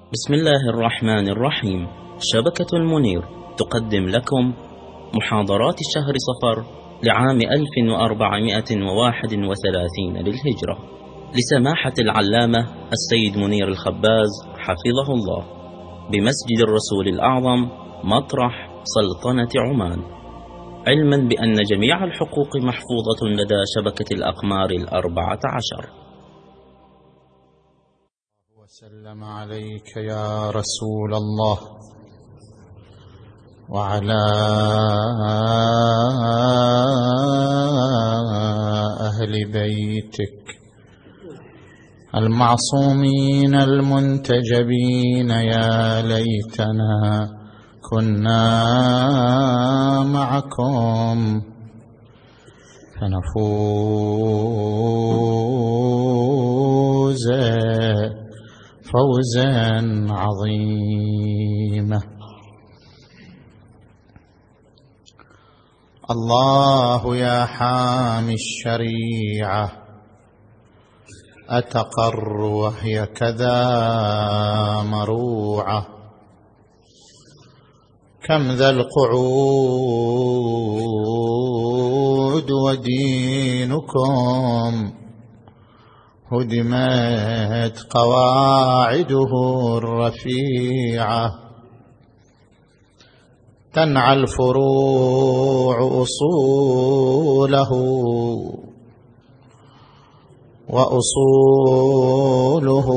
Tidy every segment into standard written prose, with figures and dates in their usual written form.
بسم الله الرحمن الرحيم. شبكة المنير تقدم لكم محاضرات شهر صفر لعام 1431 للهجرة لسماحة العلامة السيد منير الخباز حفظه الله بمسجد الرسول الأعظم مطرح سلطنة عمان، علما بأن جميع الحقوق محفوظة لدى شبكة الأقمار 14. وسلم عليك يا رسول الله وعلى أهل بيتك المعصومين المنتجبين. يا ليتنا كنا معكم فنفوز فوزا عظيما. الله يا حامي الشريعة أتقر وهي كذا مروعة، كم ذا القعود ودينكم هدمت قواعده الرفيعة، تنعى الفروع أصوله وأصوله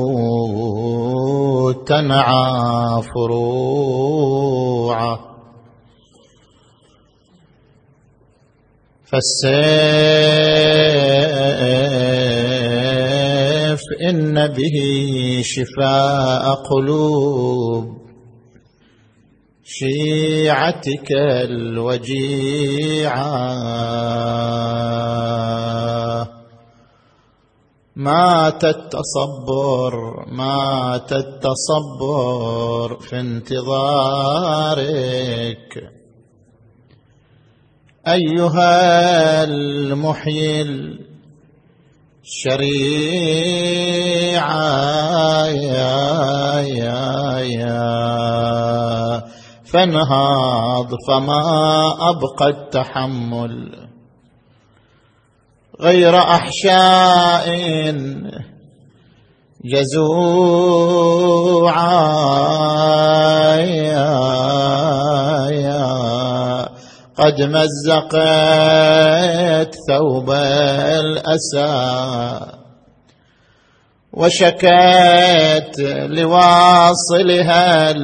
تنعى فروعه، فالسيف إن به شفاء قلوب شيعتك الوجيعة، مات التصبر في انتظارك أيها المحيي الشريعة، فانهض فما أبقى التحمل غير أحشاء جزوعا، قد مزقت ثوب الأسى وشكت لواصلها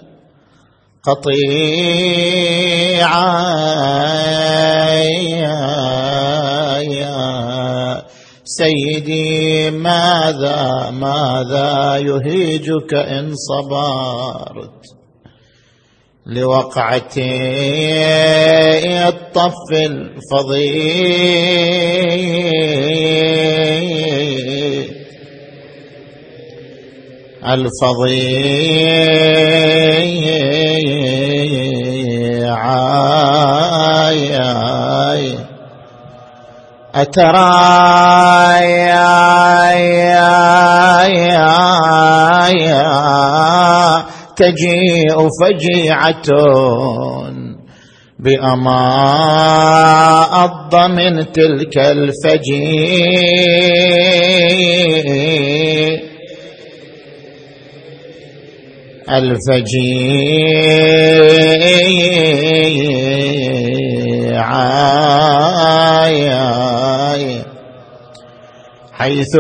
القطيعة. سيدي ماذا يهيجك إن صبرت لوقعة الطف الفظيع. أترى تجيء فجيعة بأماض من تلك الفجيعة، حيث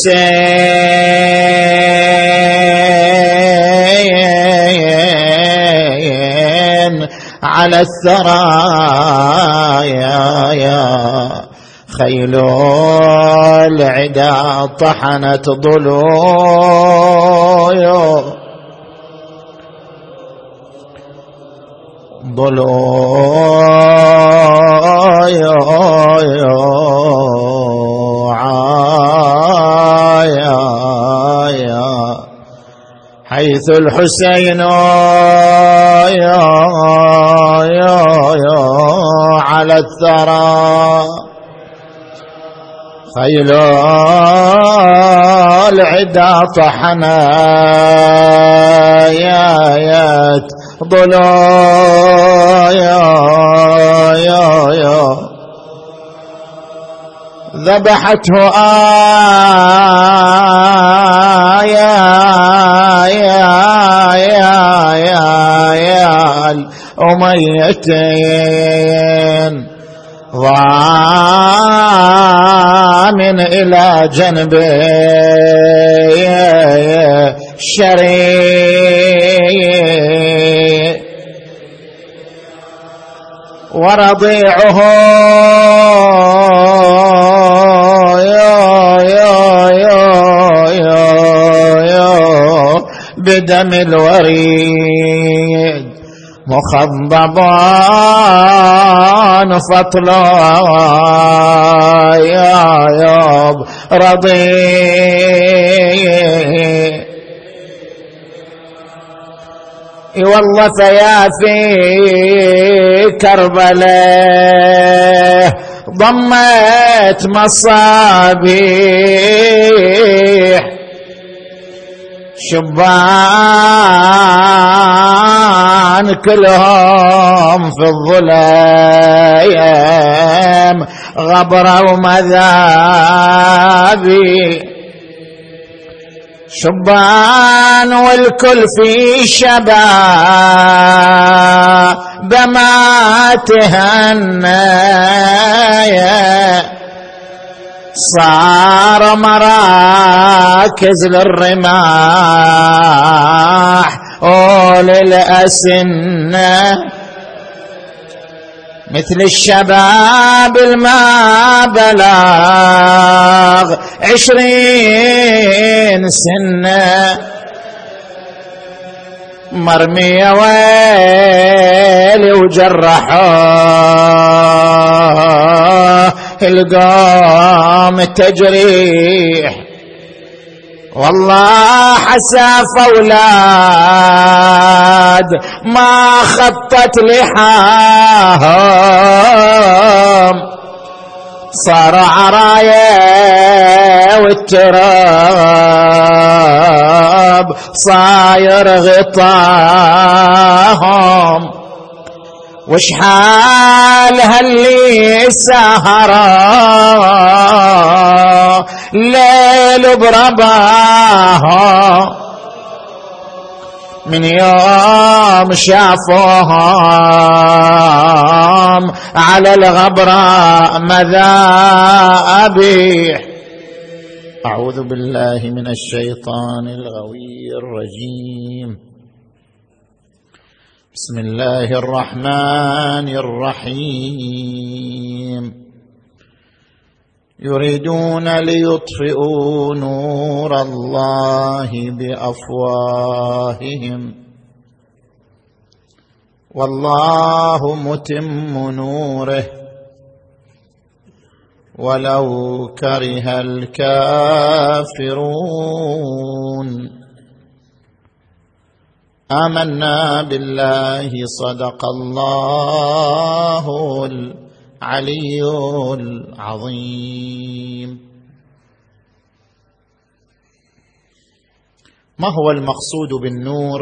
الحسين على الثرى خيل العدا طحنت ضلوعا، حيث الحسين على الثرى خيل العدا طحنايات ضلايا ذبحته الأميتين ضامن إلى جنبه الشريف ورضيعه بدم الوريد مخضبان فطلا يا رضيع والله فيا في كربلاء ضمت مصابيح شبان كلهم في الظلام غبرة ومذابي شبان والكل في شباب ما تهنى صار مراكز للرماح وللأسنة مثل الشباب الما بلغ 20 سنة مرمية ويلي وجرحوه القوم تجريح والله حساف أولاد ما خطت لحاهم صار عرايا والتراب صاير غطاهم وش حالها اللي سهرا ليل برباها من يوم شافوهم على الغبرة مذابيح. أعوذ بالله من الشيطان الغوي الرجيم. بسم الله الرحمن الرحيم. يريدون ليطفئوا نور الله بأفواههم والله متم نوره ولو كره الكافرون. آمنا بالله صدق الله العلي العظيم. ما هو المقصود بالنور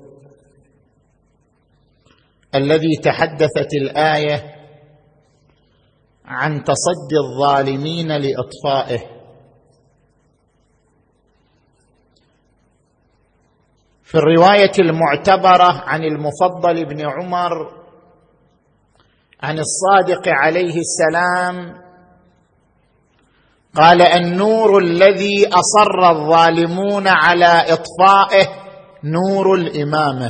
الذي تحدثت الآية عن تصدي الظالمين لإطفائه؟ في الرواية المعتبرة عن المفضل بن عمر عن الصادق عليه السلام قال: النور الذي أصر الظالمون على إطفائه نور الإمامة،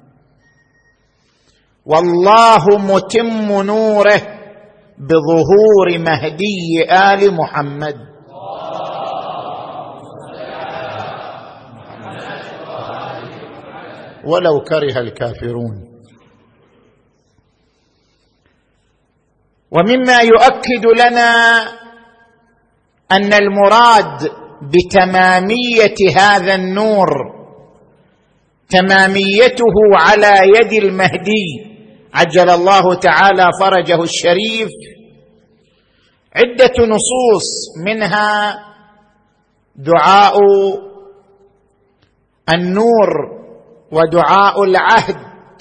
والله متم نوره بظهور مهدي آل محمد. ولو كره الكافرون. ومما يؤكد لنا أن المراد بتمامية هذا النور تماميته على يد المهدي عجل الله تعالى فرجه الشريف، عدة نصوص، منها دعاء النور ودعاء العهد.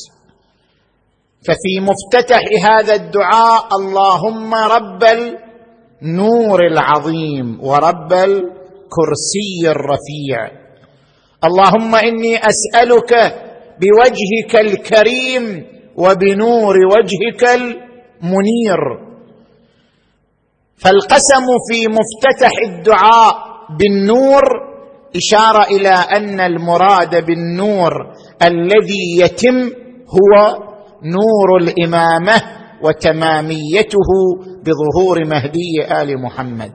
ففي مفتتح هذا الدعاء: اللهم رب النور العظيم ورب الكرسي الرفيع، اللهم إني أسألك بوجهك الكريم وبنور وجهك المنير. فالقسم في مفتتح الدعاء بالنور إشارة إلى أن المراد بالنور الذي يتم هو نور الإمامة وتماميته بظهور مهدي آل محمد.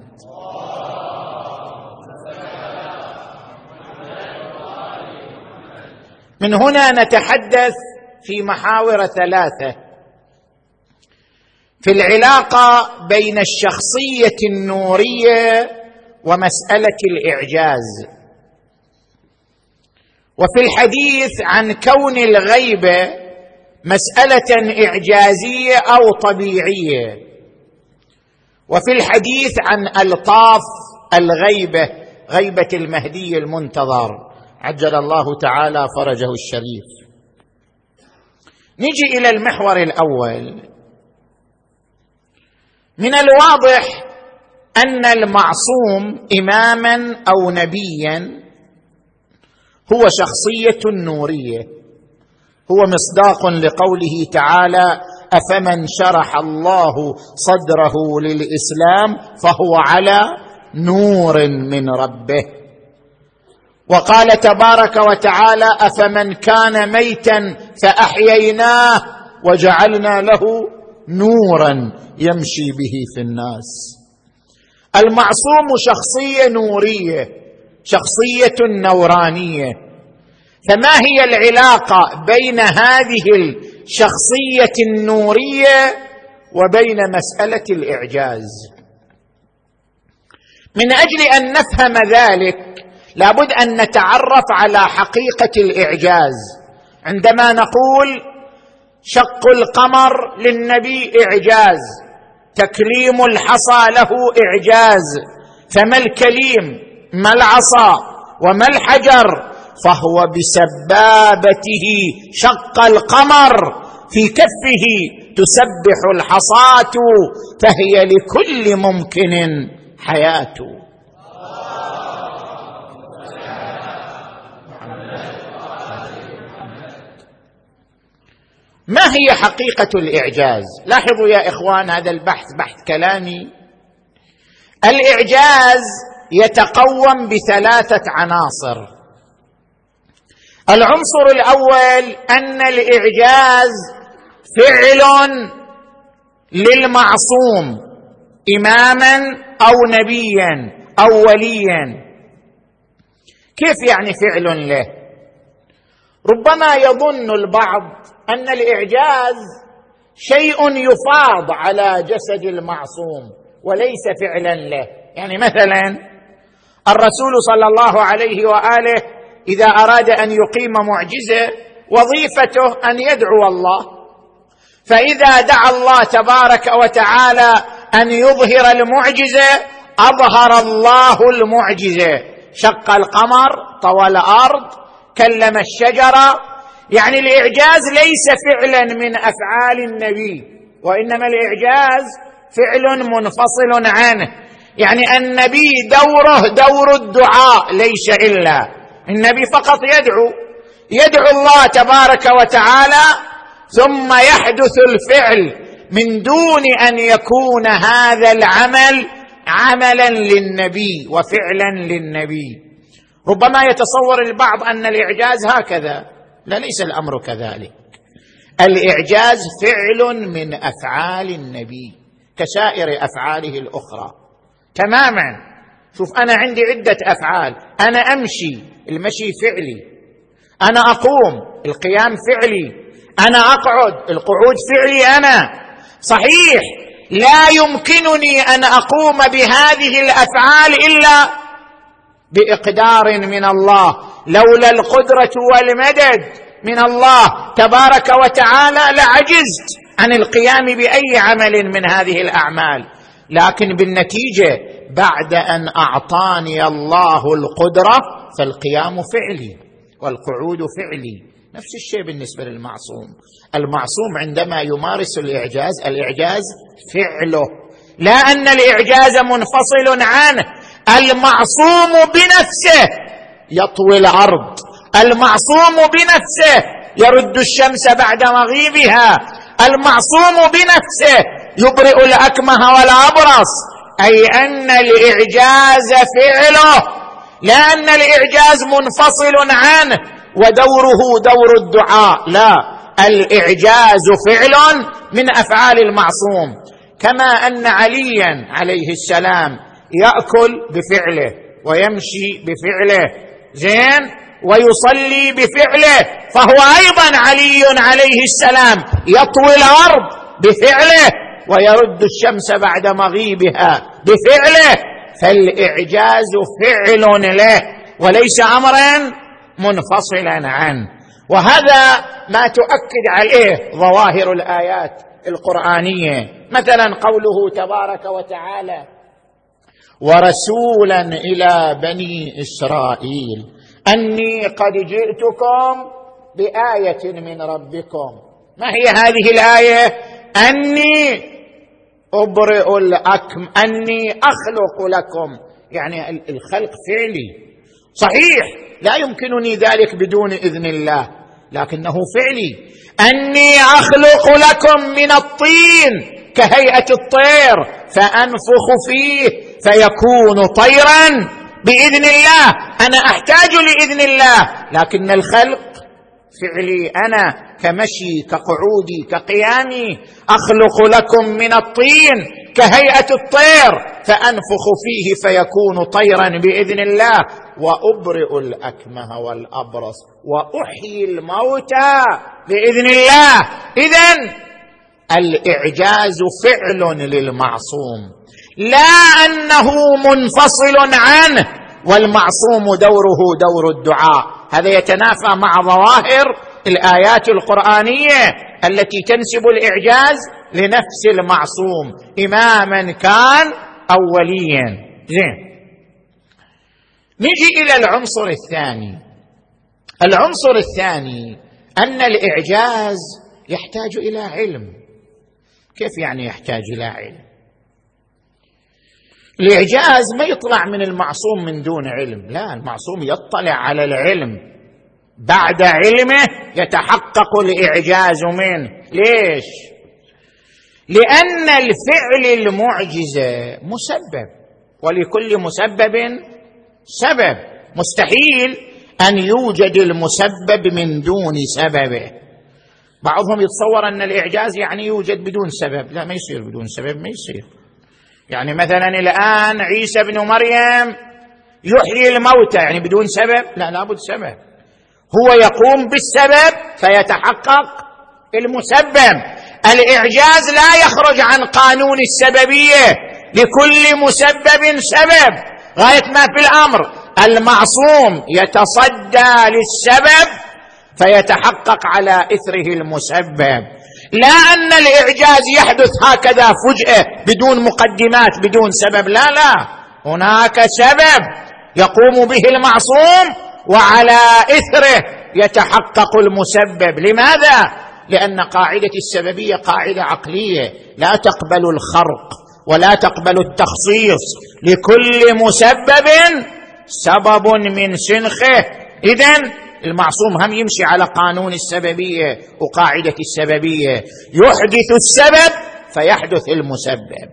من هنا نتحدث في محاور ثلاثة في العلاقة بين الشخصية النورية ومسألة الإعجاز، وفي الحديث عن كون الغيبة مسألة إعجازية أو طبيعية، وفي الحديث عن ألطاف الغيبة، غيبة المهدي المنتظر عجل الله تعالى فرجه الشريف. نجي إلى المحور الأول. من الواضح أن المعصوم إماما أو نبيا هو شخصية نورية، هو مصداق لقوله تعالى: أفمن شرح الله صدره للإسلام فهو على نور من ربه. وقال تبارك وتعالى: أفمن كان ميتا فأحييناه وجعلنا له نورا يمشي به في الناس. المعصوم شخصية نورية، شخصية نورانية. فما هي العلاقة بين هذه الشخصية النورية وبين مسألة الإعجاز؟ من أجل أن نفهم ذلك لابد أن نتعرف على حقيقة الإعجاز. عندما نقول شق القمر للنبي إعجاز، تكليم الحصى له إعجاز، فما الكليم؟ ما العصا؟ وما الحجر؟ فهو بسبابته شق القمر، في كفه تسبح الحصاة، فهي لكل ممكن حياة. ما هي حقيقة الإعجاز؟ لاحظوا يا إخوان، هذا البحث بحث كلامي. الإعجاز يتقوم بثلاثة عناصر. العنصر الأول أن الإعجاز فعل للمعصوم إماما أو نبيا أو وليا. كيف يعني فعل له؟ ربما يظن البعض أن الإعجاز شيء يفاض على جسد المعصوم وليس فعلا له. يعني مثلا الرسول صلى الله عليه وآله إذا أراد أن يقيم معجزة وظيفته أن يدعو الله، فإذا دعا الله تبارك وتعالى أن يظهر المعجزة أظهر الله المعجزة، شق القمر، طوى الأرض، كلم الشجرة. يعني الإعجاز ليس فعلا من أفعال النبي، وإنما الإعجاز فعل منفصل عنه. يعني النبي دوره دور الدعاء، ليس إلا النبي فقط يدعو الله تبارك وتعالى، ثم يحدث الفعل من دون أن يكون هذا العمل عملا للنبي وفعلا للنبي. ربما يتصور البعض أن الإعجاز هكذا، لا، ليس الأمر كذلك. الإعجاز فعل من أفعال النبي كسائر أفعاله الأخرى تماما. شوف، أنا عندي عدة أفعال. أنا أمشي، المشي فعلي. أنا أقوم، القيام فعلي. أنا أقعد، القعود فعلي. أنا صحيح لا يمكنني أن أقوم بهذه الأفعال إلا بإقدار من الله، لولا القدرة والمدد من الله تبارك وتعالى لعجزت عن القيام بأي عمل من هذه الأعمال. لكن بالنتيجة بعد أن أعطاني الله القدرة فالقيام فعلي والقعود فعلي. نفس الشيء بالنسبة للمعصوم. المعصوم عندما يمارس الإعجاز فعله، لا أن الإعجاز منفصل عنه. المعصوم بنفسه يطوي الأرض، المعصوم بنفسه يرد الشمس بعد مغيبها، المعصوم بنفسه يبرئ الأكمه والأبرص. أي أن الإعجاز فعله، لا أن الإعجاز منفصل عنه ودوره دور الدعاء، لا، الإعجاز فعل من أفعال المعصوم. كما أن عليا عليه السلام يأكل بفعله ويمشي بفعله زين ويصلي بفعله، فهو أيضا علي عليه السلام يطوي الأرض بفعله ويرد الشمس بعد مغيبها بفعله. فالإعجاز فعل له وليس أمرا منفصلا عنه. وهذا ما تؤكد عليه ظواهر الآيات القرآنية. مثلا قوله تبارك وتعالى: ورسولا إلى بني إسرائيل أني قد جئتكم بآية من ربكم. ما هي هذه الآية؟ أني أبرئ الأكمه، أني أخلق لكم، يعني الخلق فعلي صحيح، لا يمكنني ذلك بدون إذن الله، لكنه فعلي. أني أخلق لكم من الطين كهيئة الطير فأنفخ فيه فيكون طيرا بإذن الله. أنا أحتاج لإذن الله، لكن الخلق فعلي، أنا كمشي كقعودي كقيامي. أخلق لكم من الطين كهيئة الطير فأنفخ فيه فيكون طيرا بإذن الله. وأبرئ الأكمه والأبرص وأحيي الموتى بإذن الله. إذن الإعجاز فعل للمعصوم، لا أنه منفصل عنه، والمعصوم دوره دور الدعاء. هذا يتنافى مع ظواهر الآيات القرآنية التي تنسب الإعجاز لنفس المعصوم إماما كان أو وليا. زين، نجي إلى العنصر الثاني. العنصر الثاني أن الإعجاز يحتاج إلى علم. كيف يعني يحتاج إلى علم؟ الإعجاز ما يطلع من المعصوم من دون علم، لا، المعصوم يطلع على العلم، بعد علمه يتحقق الإعجاز منه. ليش؟ لأن الفعل المعجزة مسبب، ولكل مسبب سبب. مستحيل أن يوجد المسبب من دون سببه. بعضهم يتصور أن الإعجاز يعني يوجد بدون سبب، لا، ما يصير بدون سبب، ما يصير. يعني مثلا الآن عيسى بن مريم يحيي الموتى، يعني بدون سبب؟ لا، لابد سبب. هو يقوم بالسبب فيتحقق المسبب. الإعجاز لا يخرج عن قانون السببية، لكل مسبب سبب. غاية ما في الأمر المعصوم يتصدى للسبب فيتحقق على إثره المسبب، لا أن الإعجاز يحدث هكذا فجأة بدون مقدمات بدون سبب. لا، هناك سبب يقوم به المعصوم وعلى إثره يتحقق المسبب. لماذا؟ لأن قاعدة السببية قاعدة عقلية لا تقبل الخرق ولا تقبل التخصيص. لكل مسبب سبب من سنخه. إذن المعصوم هم يمشي على قانون السببية وقاعدة السببية، يحدث السبب فيحدث المسبب.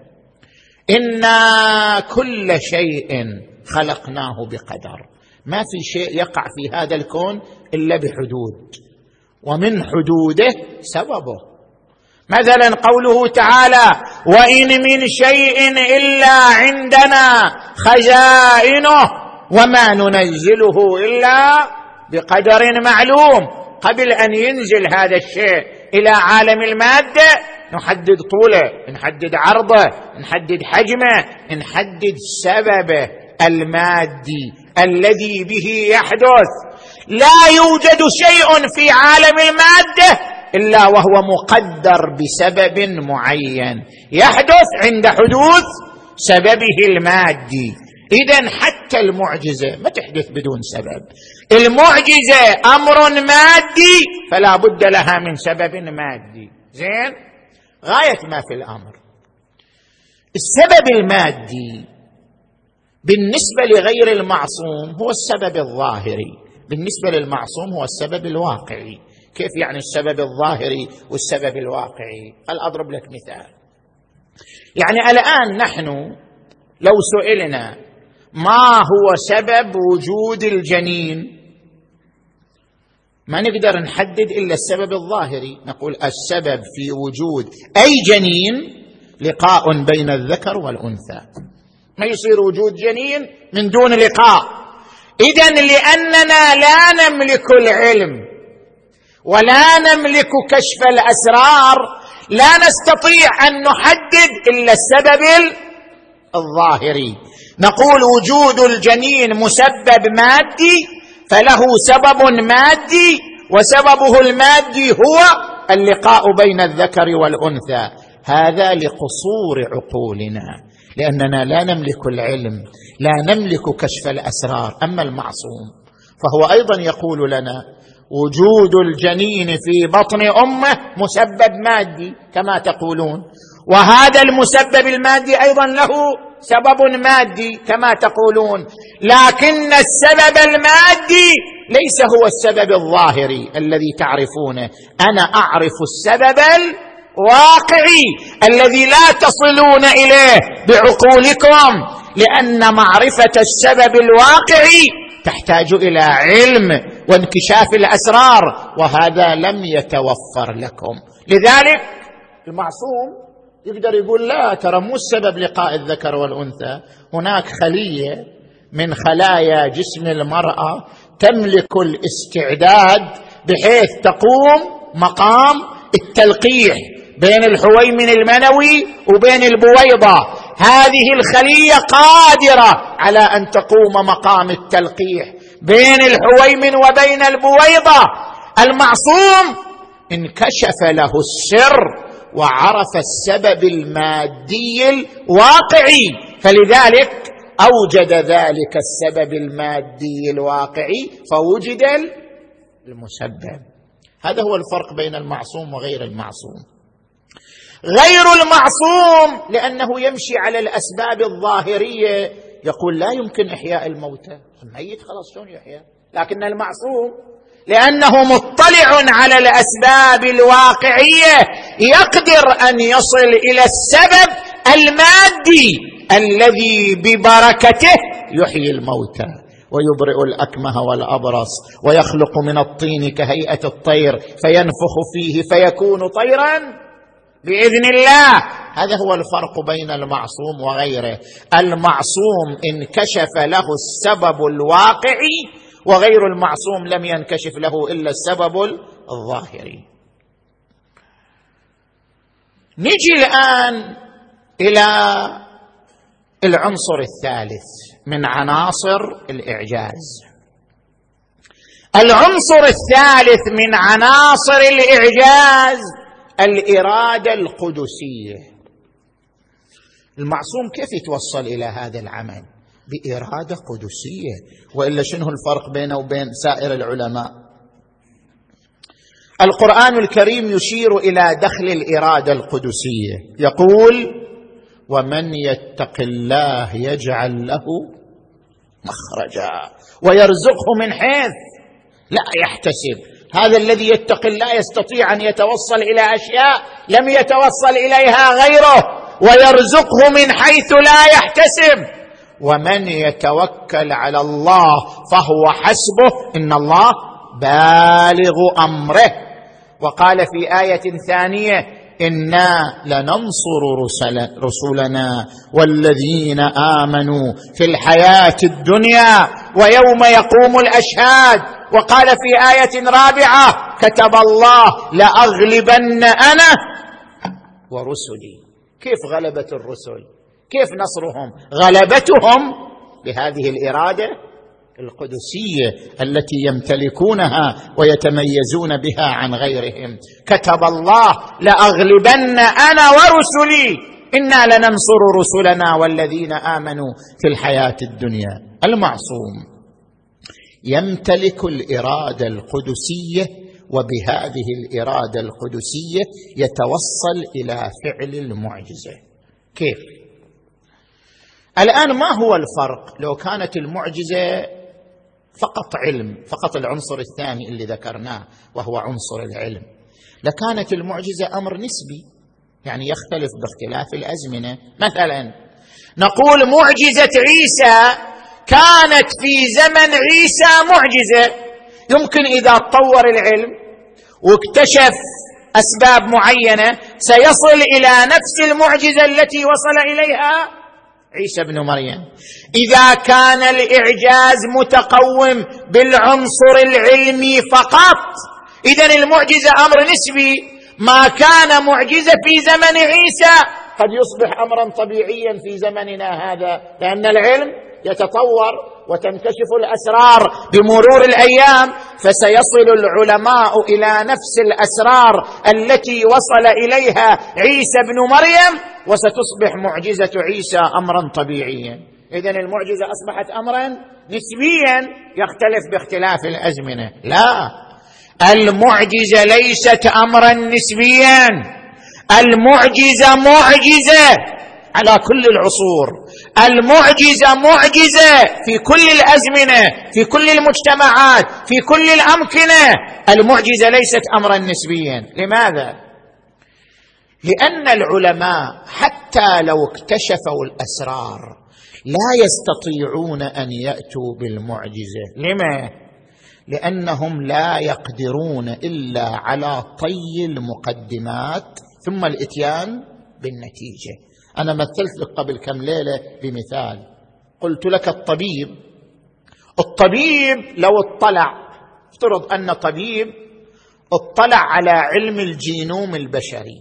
إنا كل شيء خلقناه بقدر. ما في شيء يقع في هذا الكون إلا بحدود، ومن حدوده سببه. مثلا قوله تعالى: وإن من شيء إلا عندنا خزائنه وما ننزله إلا بقدر معلوم. قبل أن ينزل هذا الشيء إلى عالم المادة نحدد طوله، نحدد عرضه، نحدد حجمه، نحدد سببه المادي الذي به يحدث. لا يوجد شيء في عالم المادة إلا وهو مقدر بسبب معين يحدث عند حدوث سببه المادي. إذن حتى المعجزة ما تحدث بدون سبب. المعجزة أمر مادي فلا بد لها من سبب مادي. زين، غاية ما في الأمر السبب المادي بالنسبة لغير المعصوم هو السبب الظاهري، بالنسبة للمعصوم هو السبب الواقعي. كيف يعني السبب الظاهري والسبب الواقعي؟ هل أضرب لك مثال. يعني الآن نحن لو سئلنا ما هو سبب وجود الجنين ما نقدر نحدد إلا السبب الظاهري. نقول السبب في وجود أي جنين لقاء بين الذكر والأنثى. ما يصير وجود جنين من دون لقاء. إذن لأننا لا نملك العلم ولا نملك كشف الأسرار لا نستطيع أن نحدد إلا السبب الظاهري. نقول وجود الجنين مسبب مادي فله سبب مادي، وسببه المادي هو اللقاء بين الذكر والأنثى. هذا لقصور عقولنا، لأننا لا نملك العلم لا نملك كشف الأسرار. أما المعصوم فهو أيضا يقول لنا وجود الجنين في بطن أمه مسبب مادي كما تقولون، وهذا المسبب المادي أيضا له سبب مادي كما تقولون، لكن السبب المادي ليس هو السبب الظاهري الذي تعرفونه. أنا أعرف السبب الواقعي الذي لا تصلون إليه بعقولكم، لأن معرفة السبب الواقعي تحتاج إلى علم وانكشاف الأسرار، وهذا لم يتوفر لكم. لذلك المعصوم يقدر يقول لا، ترى مو السبب لقاء الذكر والأنثى، هناك خلية من خلايا جسم المرأة تملك الاستعداد بحيث تقوم مقام التلقيح بين الحويمن المنوي وبين البويضة. هذه الخلية قادرة على أن تقوم مقام التلقيح بين الحويمن وبين البويضة. المعصوم انكشف له السر وعرف السبب المادي الواقعي، فلذلك أوجد ذلك السبب المادي الواقعي فوجد المسبب. هذا هو الفرق بين المعصوم وغير المعصوم. غير المعصوم لأنه يمشي على الأسباب الظاهرية يقول لا يمكن إحياء الموتى، الميت خلاص شلون يحيى؟ لكن المعصوم لأنه مطلع على الأسباب الواقعية يقدر أن يصل إلى السبب المادي الذي ببركته يحيي الموتى ويبرئ الأكمه والأبرص ويخلق من الطين كهيئة الطير فينفخ فيه فيكون طيرا بإذن الله. هذا هو الفرق بين المعصوم وغيره. المعصوم انكشف له السبب الواقعي، وغير المعصوم لم ينكشف له إلا السبب الظاهري. نجي الآن إلى العنصر الثالث من عناصر الإعجاز. العنصر الثالث من عناصر الإعجاز الإرادة القدسية. المعصوم كيف يتوصل إلى هذا العمل؟ بإرادة قدسية، وإلا شنو الفرق بينه وبين سائر العلماء؟ القرآن الكريم يشير إلى دخل الإرادة القدسية، يقول ومن يتق الله يجعل له مخرجا ويرزقه من حيث لا يحتسب. هذا الذي يتق الله يستطيع أن يتوصل إلى أشياء لم يتوصل إليها غيره، ويرزقه من حيث لا يحتسب. ومن يتوكل على الله فهو حسبه إن الله بالغ أمره. وقال في آية ثانية إنا لننصر رسلنا والذين آمنوا في الحياة الدنيا ويوم يقوم الأشهاد. وقال في آية رابعة كتب الله لأغلبن أنا ورسلي. كيف غلبت الرسل؟ كيف نصرهم؟ غلبتهم بهذه الإرادة القدسية التي يمتلكونها ويتميزون بها عن غيرهم. كتب الله لأغلبن أنا ورسلي إنا لننصر رسلنا والذين آمنوا في الحياة الدنيا. المعصوم يمتلك الإرادة القدسية، وبهذه الإرادة القدسية يتوصل إلى فعل المعجزة. كيف؟ الآن ما هو الفرق لو كانت المعجزة فقط علم، فقط العنصر الثاني اللي ذكرناه وهو عنصر العلم؟ لكانت المعجزة أمر نسبي، يعني يختلف باختلاف الأزمنة. مثلا نقول معجزة عيسى كانت في زمن عيسى معجزة، يمكن إذا تطور العلم واكتشف أسباب معينة سيصل إلى نفس المعجزة التي وصل إليها عيسى بن مريم. إذا كان الإعجاز متقوم بالعنصر العلمي فقط، إذن المعجزة أمر نسبي. ما كان معجزة في زمن عيسى قد يصبح أمرا طبيعيا في زمننا هذا، لأن العلم يتطور وتنكشف الأسرار بمرور الأيام، فسيصل العلماء إلى نفس الأسرار التي وصل إليها عيسى بن مريم، وستصبح معجزة عيسى أمرا طبيعيا. إذن المعجزة أصبحت أمرا نسبيا يختلف باختلاف الأزمنة. لا، المعجزة ليست أمرا نسبيا، المعجزة معجزة على كل العصور، المعجزة معجزة في كل الأزمنة، في كل المجتمعات، في كل الأمكنة. المعجزة ليست أمرا نسبيا. لماذا؟ لأن العلماء حتى لو اكتشفوا الأسرار لا يستطيعون أن يأتوا بالمعجزة. لما؟ لأنهم لا يقدرون إلا على طي المقدمات ثم الإتيان بالنتيجة. أنا مثلت لك قبل كم ليلة بمثال، قلت لك الطبيب لو اطلع، افترض أن طبيب اطلع على علم الجينوم البشري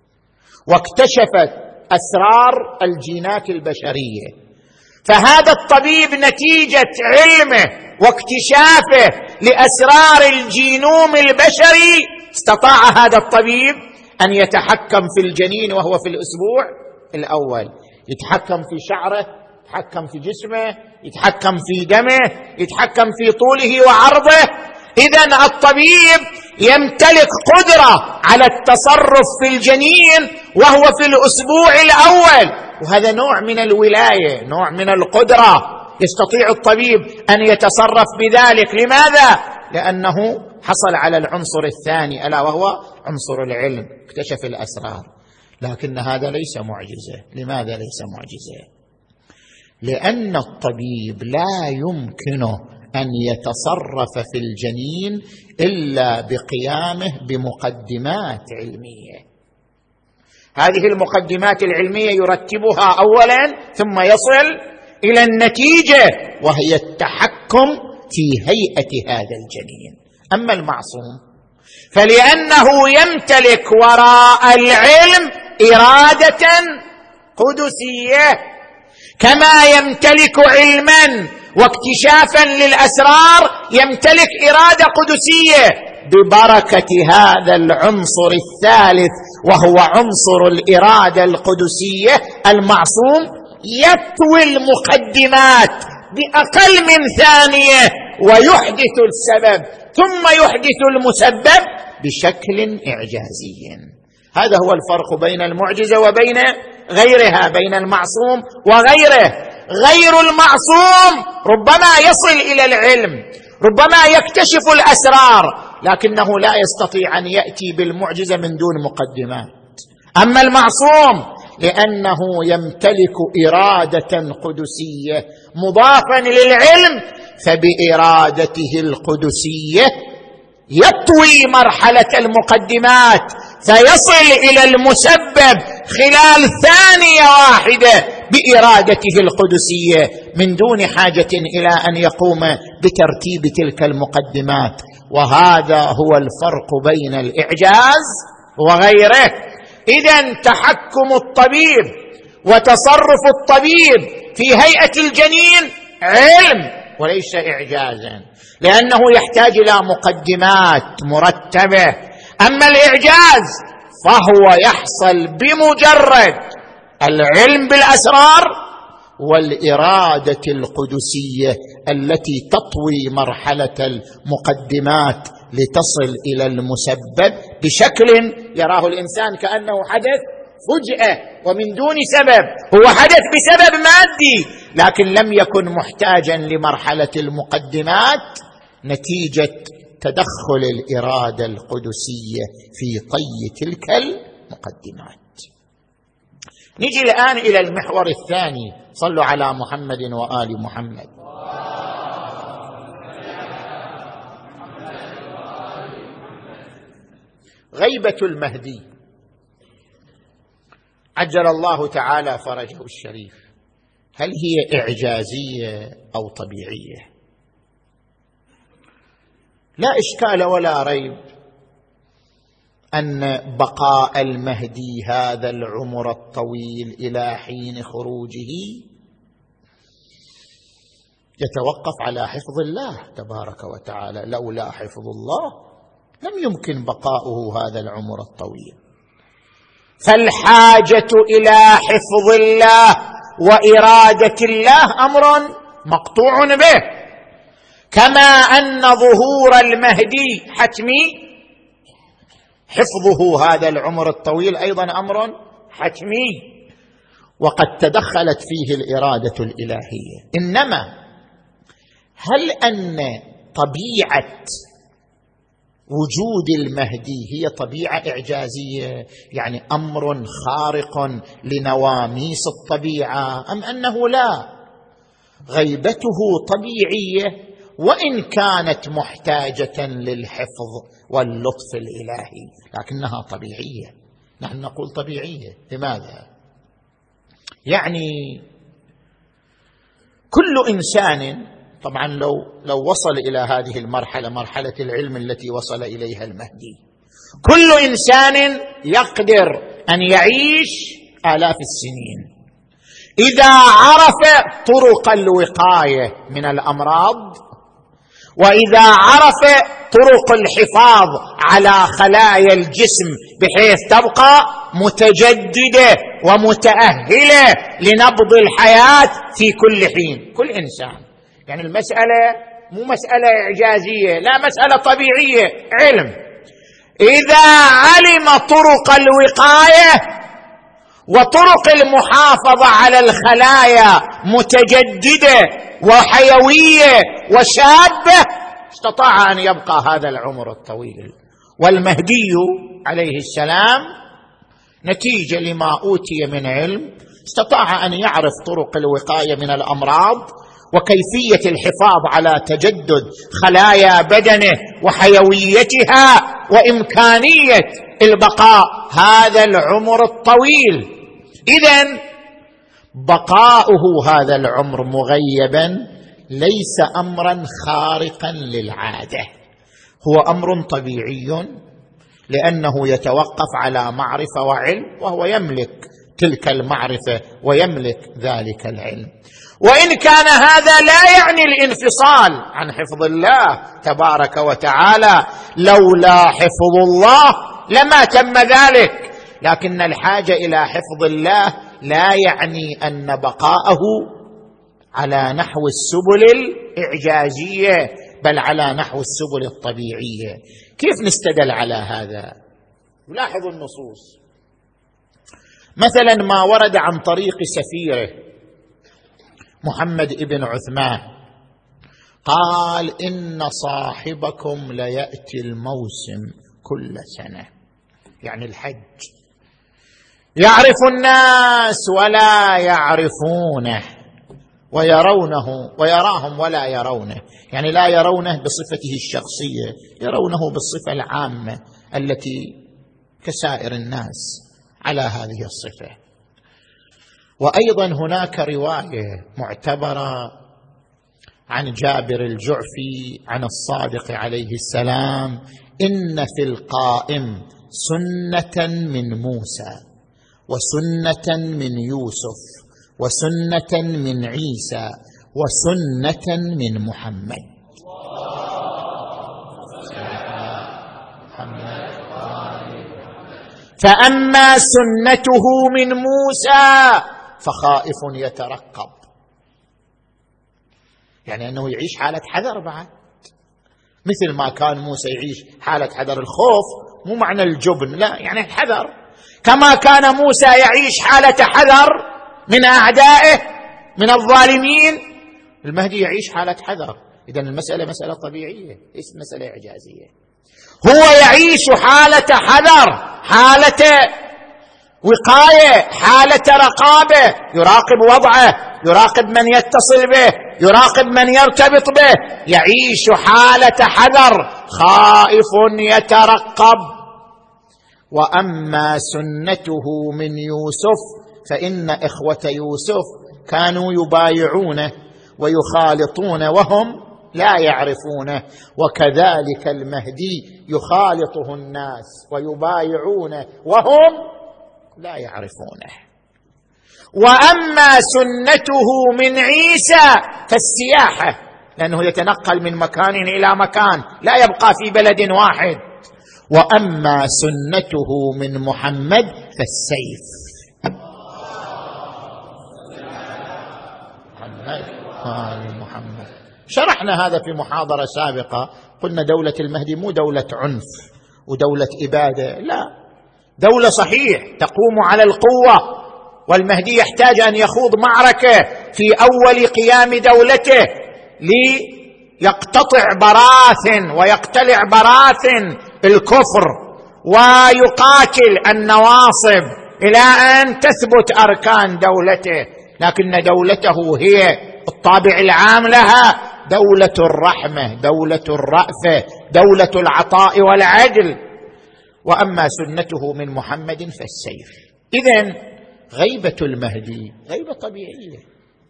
واكتشفت أسرار الجينات البشرية، فهذا الطبيب نتيجة علمه واكتشافه لأسرار الجينوم البشري استطاع هذا الطبيب أن يتحكم في الجنين وهو في الأسبوع الأول، يتحكم في شعره، يتحكم في جسمه، يتحكم في دمه، يتحكم في طوله وعرضه. إذن الطبيب يمتلك قدرة على التصرف في الجنين وهو في الأسبوع الأول، وهذا نوع من الولاية، نوع من القدرة، يستطيع الطبيب أن يتصرف بذلك. لماذا؟ لأنه حصل على العنصر الثاني ألا وهو عنصر العلم، اكتشف الأسرار. لكن هذا ليس معجزة. لماذا ليس معجزة؟ لأن الطبيب لا يمكنه أن يتصرف في الجنين إلا بقيامه بمقدمات علمية. هذه المقدمات العلمية يرتبها أولا ثم يصل إلى النتيجة، وهي التحكم في هيئة هذا الجنين. أما المعصوم فلأنه يمتلك وراء العلم إرادة قدسية، كما يمتلك علما واكتشافا للأسرار يمتلك إرادة قدسية. ببركة هذا العنصر الثالث وهو عنصر الإرادة القدسية، المعصوم يطوي المقدمات بأقل من ثانية ويحدث السبب ثم يحدث المسبب بشكل إعجازي. هذا هو الفرق بين المعجزة وبين غيرها، بين المعصوم وغيره. غير المعصوم ربما يصل إلى العلم، ربما يكتشف الأسرار، لكنه لا يستطيع أن يأتي بالمعجزة من دون مقدمات. أما المعصوم لأنه يمتلك إرادة قدسية مضافا للعلم، فبإرادته القدسية يطوي مرحلة المقدمات فيصل إلى المسبب خلال ثانية واحدة بإرادته القدسية من دون حاجة إلى أن يقوم بترتيب تلك المقدمات. وهذا هو الفرق بين الإعجاز وغيره. إذن تحكم الطبيب وتصرف الطبيب في هيئة الجنين علم، وليس إعجازا، لأنه يحتاج إلى مقدمات مرتبة. أما الإعجاز فهو يحصل بمجرد العلم بالأسرار والإرادة القدسية التي تطوي مرحلة المقدمات لتصل إلى المسبب بشكل يراه الإنسان كأنه حدث فجأة ومن دون سبب، هو حدث بسبب مادي لكن لم يكن محتاجا لمرحلة المقدمات نتيجة تدخل الإرادة القدسية في طي تلك المقدمات. نجي الآن إلى المحور الثاني. صلوا على محمد وآل محمد. غيبة المهدي عجل الله تعالى فرجه الشريف، هل هي إعجازية أو طبيعية؟ لا إشكال ولا ريب أن بقاء المهدي هذا العمر الطويل إلى حين خروجه يتوقف على حفظ الله تبارك وتعالى. لولا حفظ الله لم يمكن بقاؤه هذا العمر الطويل. فالحاجة إلى حفظ الله وإرادة الله أمر مقطوع به، كما أن ظهور المهدي حتمي، حفظه هذا العمر الطويل أيضا أمر حتمي، وقد تدخلت فيه الإرادة الإلهية. إنما هل أن طبيعة وجود المهدي هي طبيعة إعجازية، يعني أمر خارق لنواميس الطبيعة، أم أنه لا، غيبته طبيعية وإن كانت محتاجة للحفظ واللطف الإلهي لكنها طبيعية؟ نحن نقول طبيعية. لماذا؟ يعني كل إنسان طبعا لو وصل إلى هذه المرحلة، مرحلة العلم التي وصل إليها المهدي، كل إنسان يقدر أن يعيش آلاف السنين إذا عرف طرق الوقاية من الأمراض، وإذا عرف طرق الحفاظ على خلايا الجسم بحيث تبقى متجددة ومتأهلة لنبض الحياة في كل حين. كل إنسان، يعني المسألة مو مسألة إعجازية، لا، مسألة طبيعية، علم. إذا علم طرق الوقاية وطرق المحافظة على الخلايا متجددة وحيوية وشابة استطاع أن يبقى هذا العمر الطويل. والمهدي عليه السلام نتيجة لما أوتي من علم استطاع أن يعرف طرق الوقاية من الأمراض وكيفية الحفاظ على تجدد خلايا بدنه وحيويتها وإمكانية البقاء هذا العمر الطويل. إذن بقاؤه هذا العمر مغيبا ليس أمرا خارقا للعادة، هو أمر طبيعي لأنه يتوقف على معرفة وعلم، وهو يملك تلك المعرفة ويملك ذلك العلم. وإن كان هذا لا يعني الانفصال عن حفظ الله تبارك وتعالى، لولا حفظ الله لما تم ذلك، لكن الحاجة إلى حفظ الله لا يعني أن بقاءه على نحو السبل الإعجازية، بل على نحو السبل الطبيعية. كيف نستدل على هذا؟ لاحظوا النصوص، مثلا ما ورد عن طريق سفيره محمد ابن عثمان، قال: إن صاحبكم ليأتي الموسم كل سنة، يعني الحج، يعرف الناس ولا يعرفونه، ويرونه ويراهم ولا يرونه، يعني لا يرونه بصفته الشخصية، يرونه بالصفة العامة التي كسائر الناس على هذه الصفة. وأيضا هناك رواية معتبرة عن جابر الجعفي عن الصادق عليه السلام: إن في القائم سنة من موسى وسنة من يوسف وسنة من عيسى وسنة من محمد. فأما سنته من موسى فخائف يترقب، يعني أنه يعيش حالة حذر بعد، مثل ما كان موسى يعيش حالة حذر. الخوف مو معنى الجبن، لا، يعني الحذر. كما كان موسى يعيش حالة حذر من أعدائه من الظالمين، المهدي يعيش حالة حذر. إذن المسألة مسألة طبيعية، ليست مسألة إعجازية. هو يعيش حالة حذر، حالة وقاية، حالة رقابة، يراقب وضعه، يراقب من يتصل به، يراقب من يرتبط به، يعيش حالة حذر، خائف يترقب. وأما سنته من يوسف فإن إخوة يوسف كانوا يبايعونه ويخالطون وهم لا يعرفونه، وكذلك المهدي يخالطه الناس ويبايعونه وهم لا يعرفونه. وأما سنته من عيسى فالسياحة، لأنه يتنقل من مكان إلى مكان، لا يبقى في بلد واحد. وأما سنته من محمد فالسيف. محمد شرحنا هذا في محاضرة سابقة، قلنا دولة المهدي مو دولة عنف ودولة إبادة، لا، دولة صحيح تقوم على القوة، والمهدي يحتاج أن يخوض معركة في أول قيام دولته ليقتطع براثن ويقتلع براثن الكفر ويقاتل النواصب إلى أن تثبت أركان دولته. لكن دولته هي الطابع العام لها دولة الرحمة، دولة الرأفة، دولة العطاء والعدل. وأما سنته من محمد فالسيف. إذن غيبة المهدي غيبة طبيعية،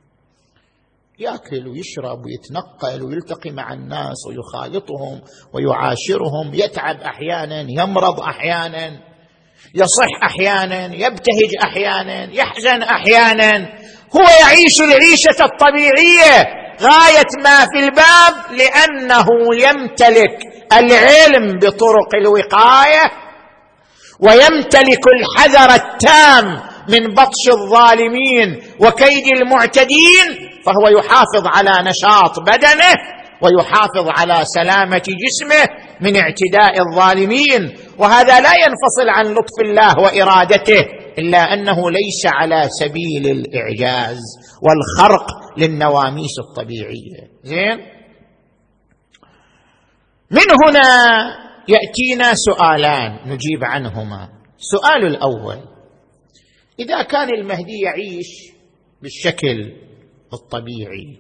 يأكل ويشرب ويتنقل ويلتقي مع الناس ويخالطهم ويعاشرهم، يتعب أحيانا، يمرض أحيانا، يصح أحيانا، يبتهج أحيانا، يحزن أحيانا. هو يعيش العيشة الطبيعية غاية ما في الباب، لأنه يمتلك العلم بطرق الوقاية ويمتلك الحذر التام من بطش الظالمين وكيد المعتدين، فهو يحافظ على نشاط بدنه ويحافظ على سلامة جسمه من اعتداء الظالمين. وهذا لا ينفصل عن لطف الله وإرادته، إلا أنه ليس على سبيل الإعجاز والخرق للنواميس الطبيعية. زين، من هنا يأتينا سؤالان نجيب عنهما. السؤال الأول: إذا كان المهدي يعيش بالشكل الطبيعي،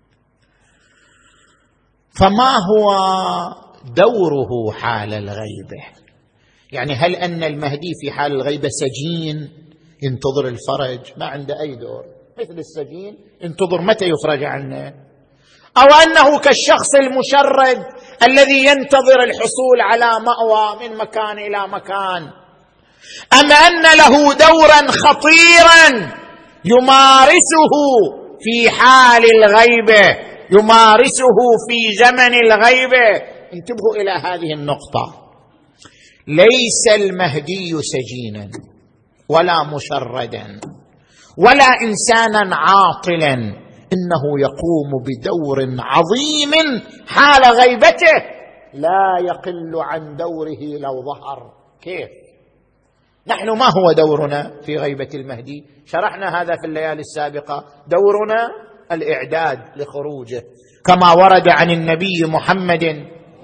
فما هو دوره حال الغيبة؟ يعني هل أن المهدي في حال الغيبة سجين ينتظر الفرج؟ ما عنده أي دور، مثل السجين ينتظر متى يفرج عنه، أو أنه كالشخص المشرد الذي ينتظر الحصول على مأوى من مكان إلى مكان، أم أن له دورا خطيرا يمارسه في حال الغيبة، يمارسه في زمن الغيبة؟ انتبهوا إلى هذه النقطة. ليس المهدي سجينا ولا مشردا ولا إنسانا عاطلا، إنه يقوم بدور عظيم حال غيبته لا يقل عن دوره لو ظهر. كيف؟ نحن ما هو دورنا في غيبة المهدي؟ شرحنا هذا في الليالي السابقة. دورنا الإعداد لخروجه، كما ورد عن النبي محمد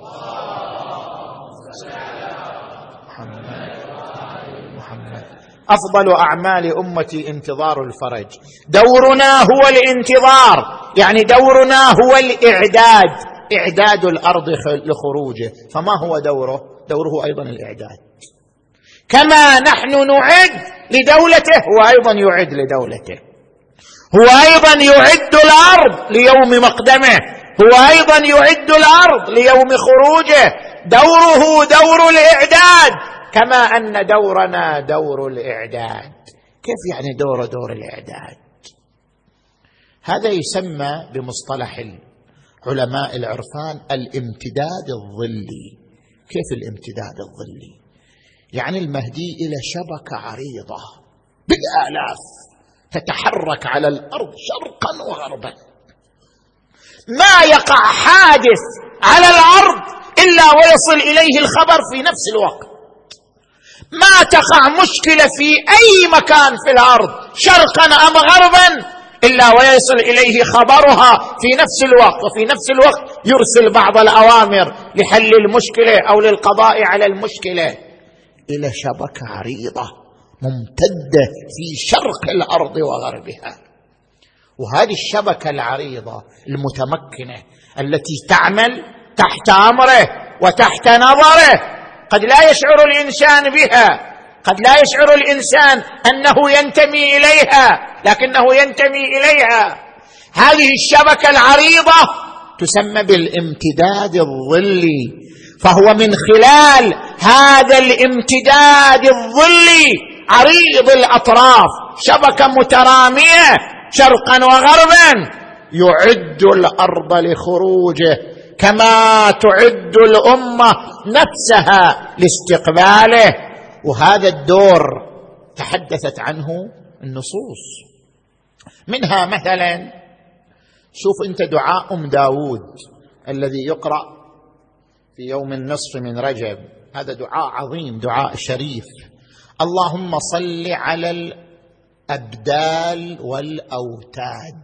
أفضل أعمال أمتي انتظار الفرج. دورنا هو الانتظار، يعني دورنا هو الإعداد، إعداد الأرض لخروجه. فما هو دوره؟ دوره أيضا الإعداد. كما نحن نعد لدولته هو أيضا يعد لدولته، هو أيضا يعد الأرض ليوم مقدمه، هو أيضا يعد الأرض ليوم خروجه. دوره دور الإعداد، كما أن دورنا دور الإعداد. كيف يعني دور الإعداد؟ هذا يسمى بمصطلح علماء العرفان الامتداد الظلي. كيف الامتداد الظلي؟ يعني المهدي إلى شبكة عريضة بالآلاف تتحرك على الأرض شرقا وغربا، ما يقع حادث على الأرض إلا ويصل إليه الخبر في نفس الوقت، ما تقع مشكلة في أي مكان في الأرض شرقا أم غربا إلا ويصل إليه خبرها في نفس الوقت، وفي نفس الوقت يرسل بعض الأوامر لحل المشكلة أو للقضاء على المشكلة إلى شبكة عريضة ممتدة في شرق الأرض وغربها. وهذه الشبكة العريضة المتمكنة التي تعمل تحت أمره وتحت نظره، قد لا يشعر الإنسان بها، قد لا يشعر الإنسان أنه ينتمي إليها، لكنه ينتمي إليها. هذه الشبكة العريضة تسمى بالامتداد الظلي، فهو من خلال هذا الامتداد الظلي عريض الأطراف، شبكة مترامية شرقا وغربا، يعد الأرض لخروجه كما تعد الأمة نفسها لاستقباله. وهذا الدور تحدثت عنه النصوص، منها مثلا شوف أنت دعاء داود الذي يقرأ في يوم النصف من رجب، هذا دعاء عظيم، دعاء شريف. اللهم صل على الأبدال والأوتاد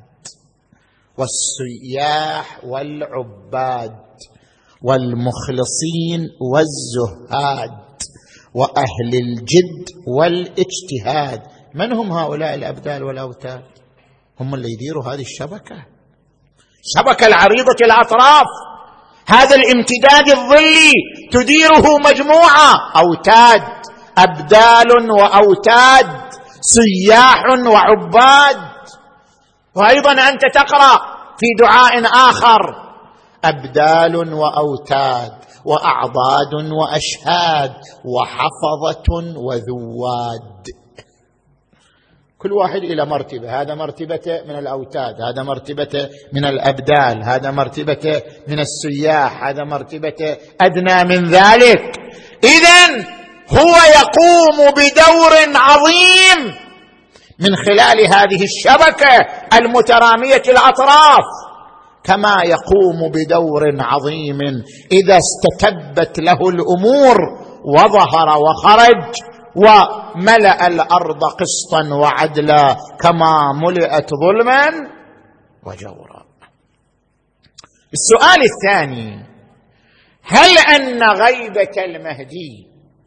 والسياح والعباد والمخلصين والزهاد وأهل الجد والاجتهاد. من هم هؤلاء الأبدال والأوتاد؟ هم اللي يديروا هذه الشبكة، الشبكة العريضة الأطراف، هذا الامتداد الظلي تديره مجموعة أوتاد، أبدال وأوتاد، سياح وعباد. وأيضا أنت تقرأ في دعاء آخر أبدال وأوتاد وأعضاد وأشهاد وحفظة وذواد، كل واحد إلى مرتبة، هذا مرتبته من الأوتاد، هذا مرتبته من الأبدال، هذا مرتبته من السياح، هذا مرتبته أدنى من ذلك. إذن هو يقوم بدور عظيم من خلال هذه الشبكة المترامية الأطراف، كما يقوم بدور عظيم إذا استتبت له الأمور وظهر وخرج وملأ الأرض قسطا وعدلا كما ملئت ظلما وجورا. السؤال الثاني: هل أن غيبة المهدي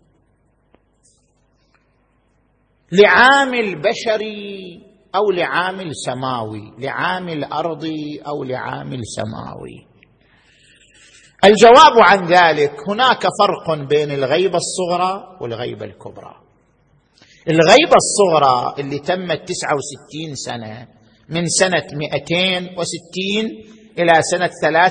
لعامل بشري أو لعامل سماوي، لعامل أرضي أو لعامل سماوي؟ الجواب عن ذلك: هناك فرق بين الغيبة الصغرى والغيبة الكبرى. الغيبة الصغرى اللي تمت 69 سنة، من سنة 260 إلى سنة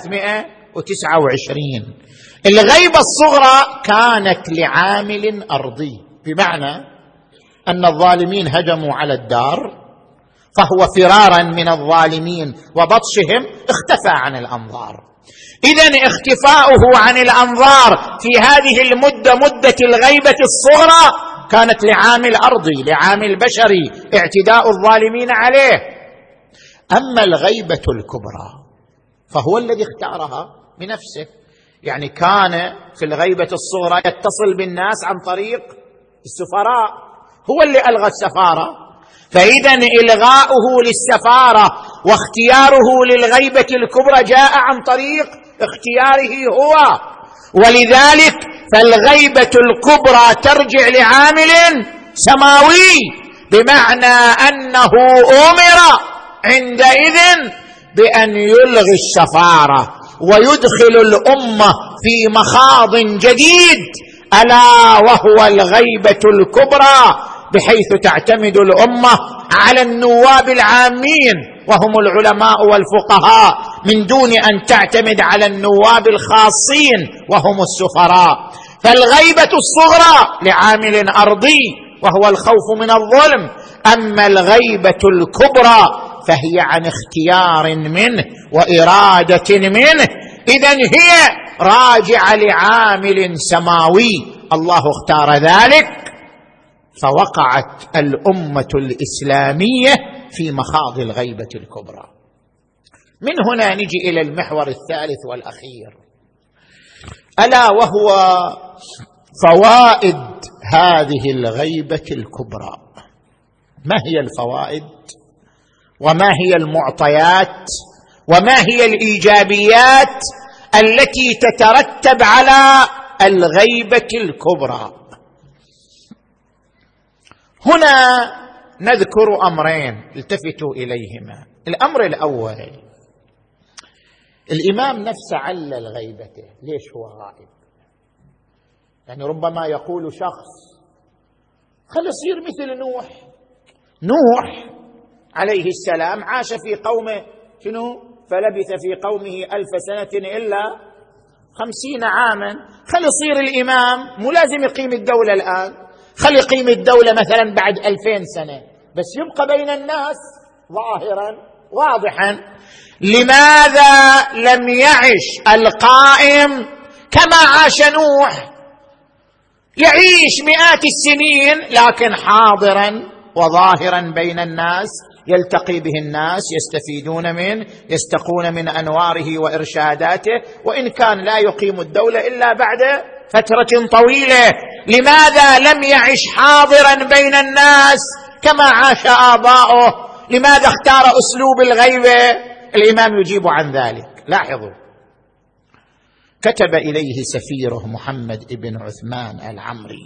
329، الغيبة الصغرى كانت لعامل أرضي، بمعنى أن الظالمين هجموا على الدار، فهو فرارا من الظالمين وبطشهم اختفى عن الأنظار. إذن اختفاؤه عن الأنظار في هذه المدة، مدة الغيبة الصغرى، كانت لعامل أرضي، لعامل بشري، اعتداء الظالمين عليه. أما الغيبة الكبرى فهو الذي اختارها بنفسه، يعني كان في الغيبة الصغرى يتصل بالناس عن طريق السفراء، هو اللي ألغى السفارة، فإذن إلغاؤه للسفارة واختياره للغيبة الكبرى جاء عن طريق اختياره هو. ولذلك فالغيبة الكبرى ترجع لعامل سماوي، بمعنى أنه أمر عندئذ بأن يلغي السفارة ويدخل الأمة في مخاض جديد، ألا وهو الغيبة الكبرى، بحيث تعتمد الأمة على النواب العامين وهم العلماء والفقهاء، من دون أن تعتمد على النواب الخاصين وهم السفراء. فالغيبة الصغرى لعامل أرضي وهو الخوف من الظلم، أما الغيبة الكبرى فهي عن اختيار منه وإرادة منه، إذن هي راجعة لعامل سماوي الله اختار ذلك، فوقعت الأمة الإسلامية في مخاض الغيبة الكبرى. من هنا نجي إلى المحور الثالث والأخير، ألا وهو فوائد هذه الغيبة الكبرى. ما هي الفوائد؟ وما هي المعطيات؟ وما هي الإيجابيات التي تترتب على الغيبة الكبرى؟ هنا نذكر أمرين التفتوا إليهما. الأمر الأول، الإمام نفسه علل غيبته، ليش هو غائب؟ يعني ربما يقول شخص خلي يصير مثل نوح عليه السلام عاش في قومه فلبث في قومه 1000 سنة إلا 50 عاما، خلي يصير الإمام، مو لازم يقيم الدولة الآن، خلي يقيم الدولة مثلا بعد 2000 سنة، بس يبقى بين الناس ظاهرا واضحا. لماذا لم يعش القائم كما عاش نوح، يعيش مئات السنين لكن حاضرا وظاهرا بين الناس، يلتقي به الناس، يستفيدون منه، يستقون من أنواره وإرشاداته، وإن كان لا يقيم الدولة إلا بعد فترة طويلة. لماذا لم يعش حاضرا بين الناس كما عاش آباؤه؟ لماذا اختار أسلوب الغيبة؟ الإمام يجيب عن ذلك. لاحظوا، كتب إليه سفيره محمد بن عثمان العمري.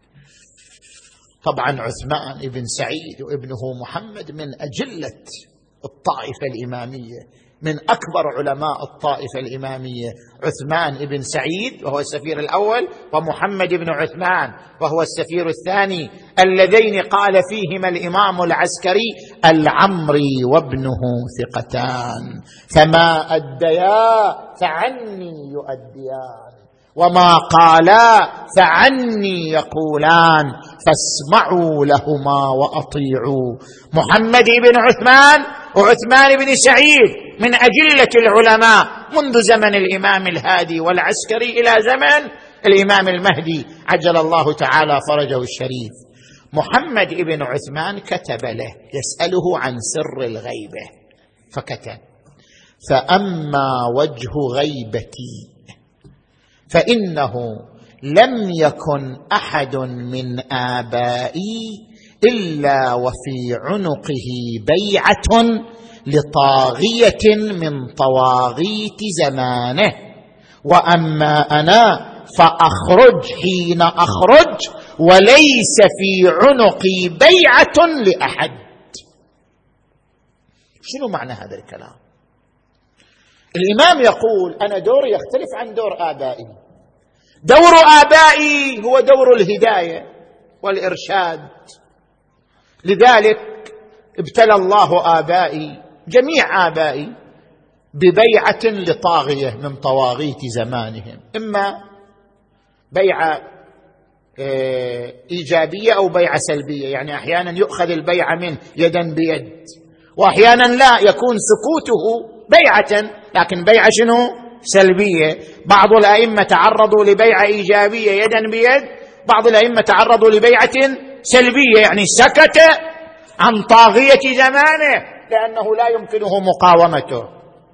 طبعا عثمان بن سعيد وابنه محمد من أجلة الطائفة الإمامية، من أكبر علماء الطائفة الإمامية، عثمان بن سعيد وهو السفير الأول، ومحمد بن عثمان وهو السفير الثاني، اللذين قال فيهما الإمام العسكري العمري وابنه ثقتان، فما أديا فعني يؤديان، وما قالا فعني يقولان، فاسمعوا لهما وأطيعوا. محمد بن عثمان وعثمان بن سعيد من أجلة العلماء منذ زمن الإمام الهادي والعسكري إلى زمن الإمام المهدي عجل الله تعالى فرجه الشريف. محمد بن عثمان كتب له يسأله عن سر الغيبة، فكتب: فأما وجه غيبتي فإنه لم يكن أحد من آبائي إلا وفي عنقه بيعة لطاغية من طواغيت زمانه، وأما أنا فأخرج حين أخرج وليس في عنقي بيعة لأحد. شنو معنى هذا الكلام؟ الإمام يقول أنا دوري يختلف عن دور آبائي. دور آبائي هو دور الهداية والإرشاد، لذلك ابتلى الله آبائي جميع آبائي ببيعة لطاغية من طواغيت زمانهم، إما بيعة إيجابية أو بيعة سلبية، يعني أحيانا يؤخذ البيعة منه يدا بيد، وأحيانا لا، يكون سكوته بيعة لكن بيعة شنو؟ سلبية. بعض الأئمة تعرضوا لبيعة إيجابية يدا بيد، بعض الأئمة تعرضوا لبيعة سلبية، يعني سكت عن طاغية زمانه لأنه لا يمكنه مقاومته.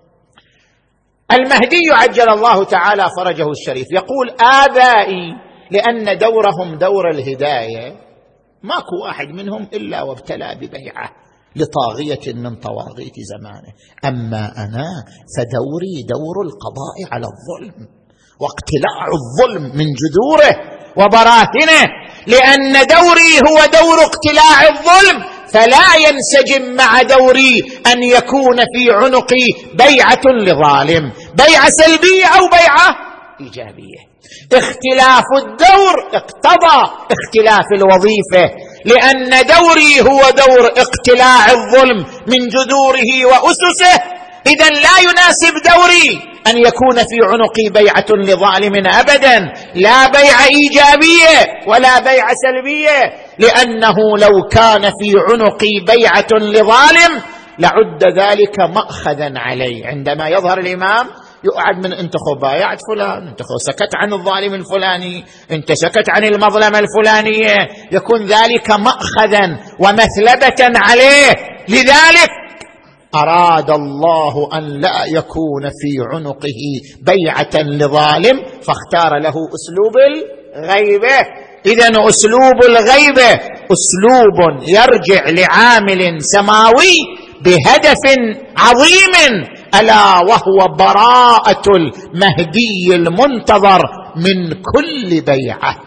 المهدي عجل الله تعالى فرجه الشريف يقول آبائي لأن دورهم دور الهداية ماكو واحد منهم إلا وابتلى ببيعة لطاغية من طواغيت زمانه، أما أنا فدوري دور القضاء على الظلم واقتلاع الظلم من جذوره وبراثنه، لأن دوري هو دور اقتلاع الظلم، فلا ينسجم مع دوري أن يكون في عنقي بيعة لظالم، بيعة سلبية أو بيعة إيجابية. اختلاف الدور اقتضى اختلاف الوظيفة، لأن دوري هو دور اقتلاع الظلم من جذوره وأسسه، إذن لا يناسب دوري أن يكون في عنقي بيعة لظالم أبدا، لا بيعة إيجابية ولا بيعة سلبية، لأنه لو كان في عنقي بيعة لظالم لعد ذلك مأخذا عليه. عندما يظهر الإمام يقعد من انت بايعت فلان، انت سكت عن الظالم الفلاني، انت سكت عن المظلمة الفلانية، يكون ذلك مأخذا ومثلبة عليه. لذلك أراد الله أن لا يكون في عنقه بيعة لظالم، فاختار له أسلوب الغيبة. إذن أسلوب الغيبة أسلوب يرجع لعامل سماوي بهدف عظيم، ألا وهو براءة المهدي المنتظر من كل بيعة.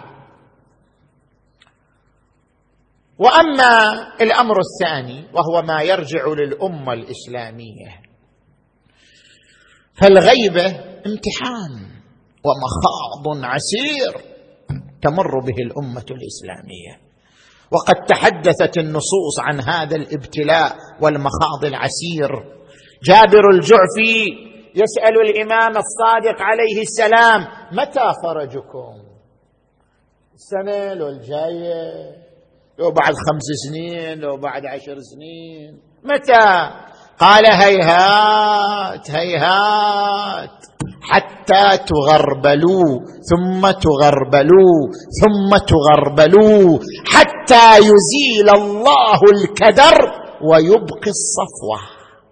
وأما الأمر الثاني وهو ما يرجع للأمة الإسلامية، فالغيبة امتحان ومخاض عسير تمر به الأمة الإسلامية، وقد تحدثت النصوص عن هذا الابتلاء والمخاض العسير. جابر الجعفي يسأل الإمام الصادق عليه السلام: متى فرجكم؟ السنة لو الجاية، لو بعد 5 سنين، لو بعد 10 سنين، متى؟ قال: هيهات هيهات حتى تغربلوا ثم تغربلوا ثم تغربلوا حتى يزيل الله الكدر ويبقي الصفوة.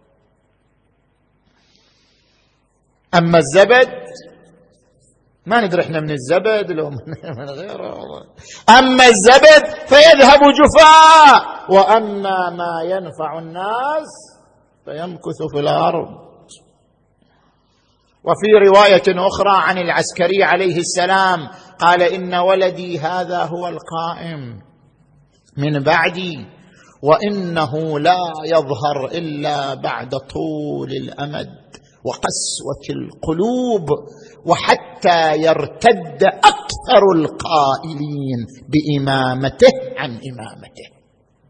أما الزبد ما ندري احنا من الزبد لو من غيره. أما الزبد فيذهب جفاء، وأما ما ينفع الناس فيمكث في الأرض. وفي رواية أخرى عن العسكري عليه السلام قال: إن ولدي هذا هو القائم من بعدي، وإنه لا يظهر إلا بعد طول الأمد وقسوة القلوب، وحتى يرتد أكثر القائلين بإمامته عن إمامته،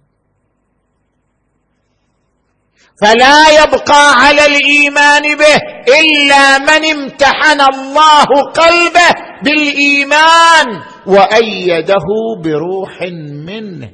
فلا يبقى على الإيمان به إلا من امتحن الله قلبه بالإيمان وأيده بروح منه.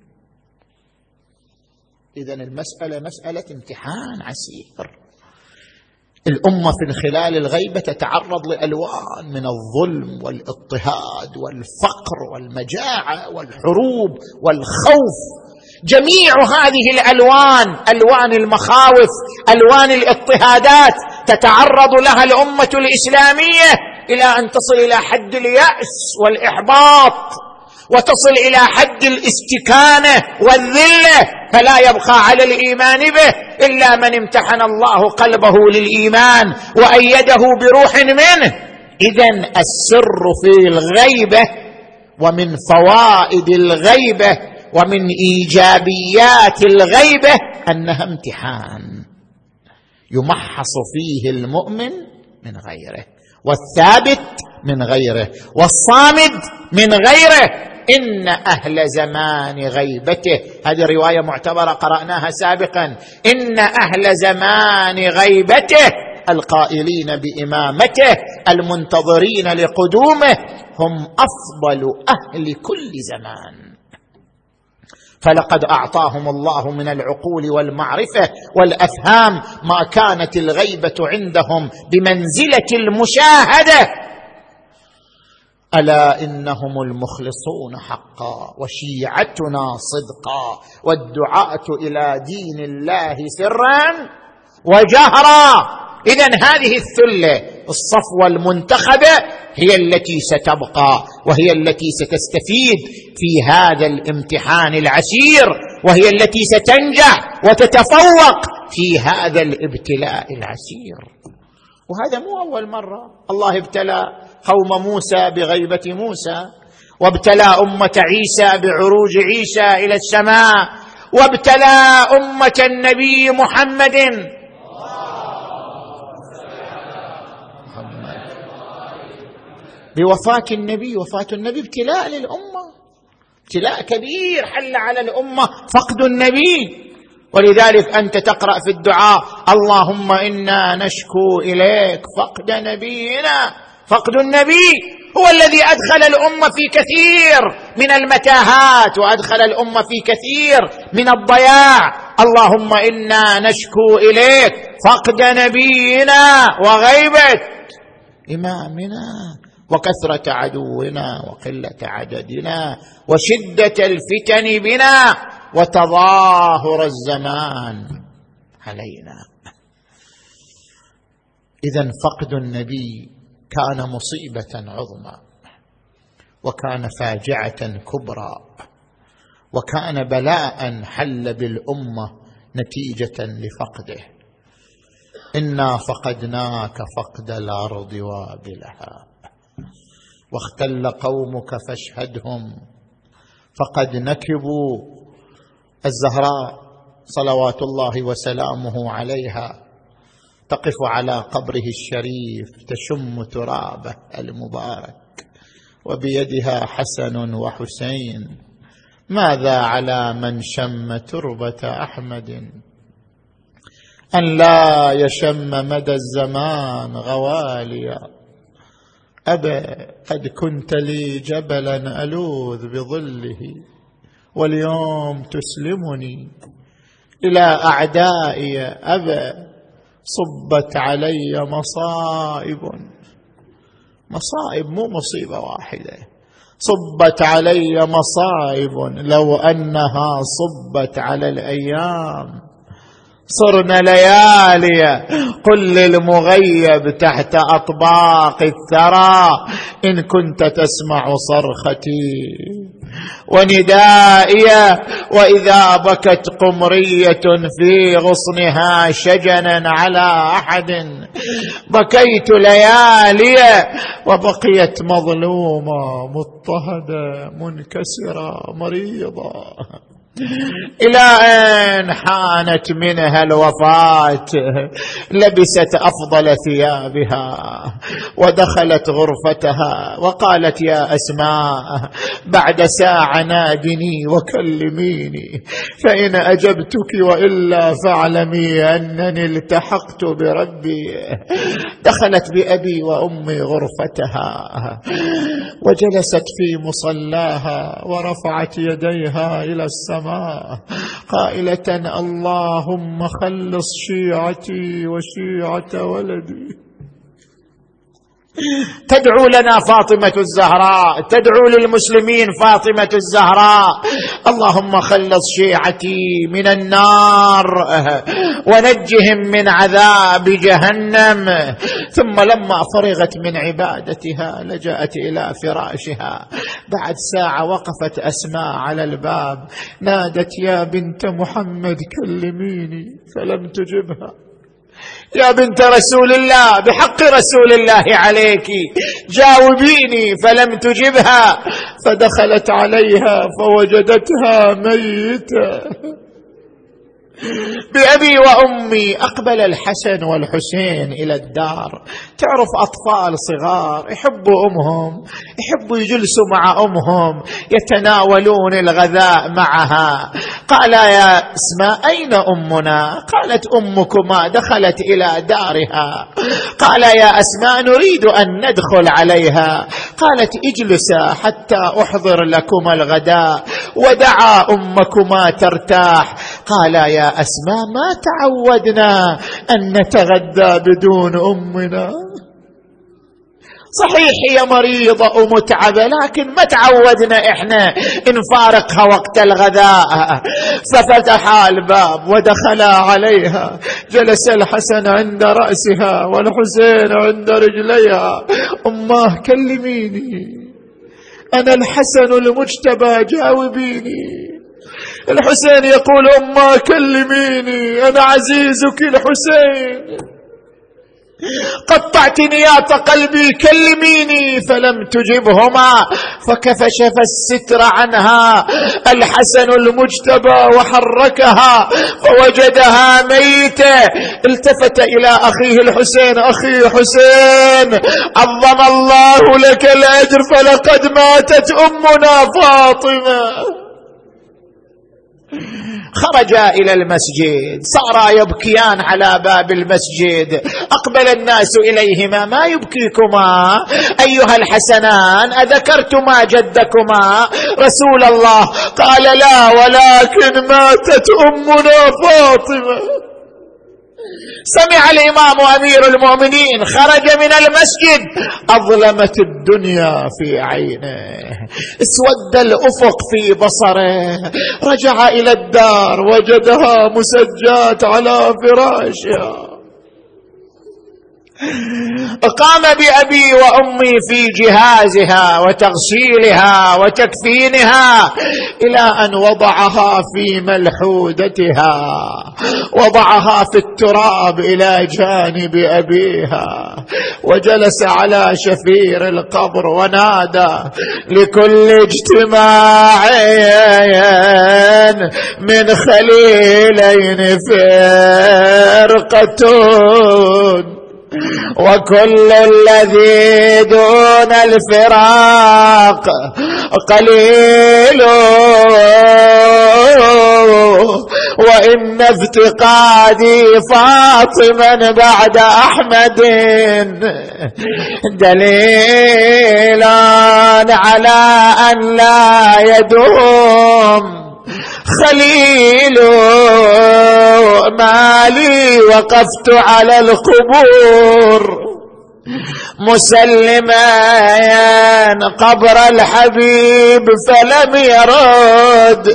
إذن المسألة مسألة امتحان عسير. الأمة في خلال الغيبة تتعرض لألوان من الظلم والاضطهاد والفقر والمجاعة والحروب والخوف. جميع هذه الألوان، ألوان المخاوف، ألوان الاضطهادات، تتعرض لها الأمة الإسلامية إلى أن تصل إلى حد اليأس والإحباط، وتصل إلى حد الاستكانة والذلة، فلا يبقى على الإيمان به إلا من امتحن الله قلبه للإيمان وأيده بروح منه. إذن السر في الغيبة، ومن فوائد الغيبة ومن إيجابيات الغيبة أنها امتحان يمحص فيه المؤمن من غيره، والثابت من غيره، والصامد من غيره. إن أهل زمان غيبته، هذه رواية معتبرة قرأناها سابقا، إن أهل زمان غيبته القائلين بإمامته المنتظرين لقدومه هم أفضل أهل كل زمان، فلقد أعطاهم الله من العقول والمعرفة والأفهام ما كانت الغيبة عندهم بمنزلة المشاهدة. ألا إنهم المخلصون حقا وشيعتنا صدقا والدعاة إلى دين الله سرا وجهرا. إذن هذه الثلة الصفوة المنتخبة هي التي ستبقى، وهي التي ستستفيد في هذا الامتحان العسير، وهي التي ستنجح وتتفوق في هذا الابتلاء العسير. وهذا مو أول مرة الله ابتلى قوم موسى بغيبة موسى، وابتلى أمة عيسى بعروج عيسى إلى السماء، وابتلى أمة النبي محمد بوفاة النبي. وفاة النبي ابتلاء للأمة، ابتلاء كبير حل على الأمة فقد النبي. ولذلك أنت تقرأ في الدعاء: اللهم إنا نشكو إليك فقد نبينا فقد النبي هو الذي أدخل الأمة في كثير من المتاهات وأدخل الأمة في كثير من الضياع. اللهم إنا نشكو إليك فقد نبينا وغيبة إمامنا وكثرة عدونا وقلة عددنا وشدة الفتن بنا وتظاهر الزمان علينا. إذن فقد النبي كان مصيبة عظمى وكان فاجعة كبرى وكان بلاء حل بالأمة نتيجة لفقده. إنا فقدناك فقد الأرض وابلها واختل قومك فاشهدهم فقد نكبوا. الزهراء صلوات الله وسلامه عليها تقف على قبره الشريف تشم ترابه المبارك وبيدها حسن وحسين. ماذا على من شم تربة أحمد أن لا يشم مدى الزمان غواليا. أبا قد كنت لي جبلا ألوذ بظله واليوم تسلمني إلى أعدائي. أبا صبت علي مصائب مو مصيبة واحدة، صبت علي مصائب لو أنها صبت على الأيام صرنا ليالي. قل للمغيب تحت أطباق الثرى إن كنت تسمع صرختي وندائي. وإذا بكت قمرية في غصنها شجنا على أحد بكيت ليالي. وبقيت مظلومة مضطهدة منكسرة مريضة إلى أن حانت منها الوفاة. لبست أفضل ثيابها ودخلت غرفتها وقالت يا أسماء بعد ساعة نادني وكلميني فإن أجبتك وإلا فاعلمي أنني التحقت بربي. دخلت بأبي وأمي غرفتها وجلست في مصلاها ورفعت يديها إلى السماء قائلة اللهم خلص شيعتي وشيعة ولدي. تدعو لنا فاطمة الزهراء، تدعو للمسلمين فاطمة الزهراء اللهم خلص شيعتي من النار ونجهم من عذاب جهنم. ثم لما فرغت من عبادتها لجأت إلى فراشها. بعد ساعة وقفت أسماء على الباب نادت يا بنت محمد كلميني فلم تجبها. يا بنت رسول الله بحق رسول الله عليك جاوبيني فلم تجبها. فدخلت عليها فوجدتها ميتة. بأبي وأمي أقبل الحسن والحسين إلى الدار. تعرف أطفال صغار يحبوا أمهم، يحبوا يجلسوا مع أمهم يتناولون الغذاء معها. قال يا أسماء أين أمنا؟ قالت أمكما دخلت إلى دارها. قال يا أسماء نريد أن ندخل عليها. قالت اجلسا حتى أحضر لكما الغداء ودعا أمكما ترتاح. قال يا أسماء ما تعودنا أن نتغدى بدون أمنا. صحيح هي مريضة ومتعبة لكن ما تعودنا إحنا نفارقها وقت الغداء. ففتح الباب ودخل عليها. جلس الحسن عند رأسها والحسين عند رجليها. أماه كلميني أنا الحسن المجتبى جاوبيني. الحسين يقول أماه كلميني أنا عزيزك الحسين قطعت نيات قلبي كلميني. فلم تجبهما فكشف الستر عنها الحسن المجتبى وحركها فوجدها ميتة. التفت إلى أخيه الحسين أخي حسين عظم الله لك الأجر فلقد ماتت أمنا فاطمة. خرجا إلى المسجد، صارا يبكيان على باب المسجد. أقبل الناس إليهما: ما يبكيكما أيها الحسنان؟ أذكرتما جدكما رسول الله؟ قال: لا، ولكن ماتت أمنا فاطمة. سمع الإمام أمير المؤمنين، خرج من المسجد، أظلمت الدنيا في عينه، اسود الأفق في بصره. رجع إلى الدار وجدها مسجات على فراشها. قام بأبي وأمي في جهازها وتغسيلها وتكفينها، إلى أن وضعها في ملحودتها، وضعها في التراب إلى جانب أبيها، وجلس على شفير القبر ونادى: لكل اجتماع من خليلين فرقة، وكل الذي دون الفراق قليل، وإن افتقادي فاطما بعد أحمد دليل على أن لا يدوم خليل مالي. وقفت على القبور مسلما قبر الحبيب فلم يرد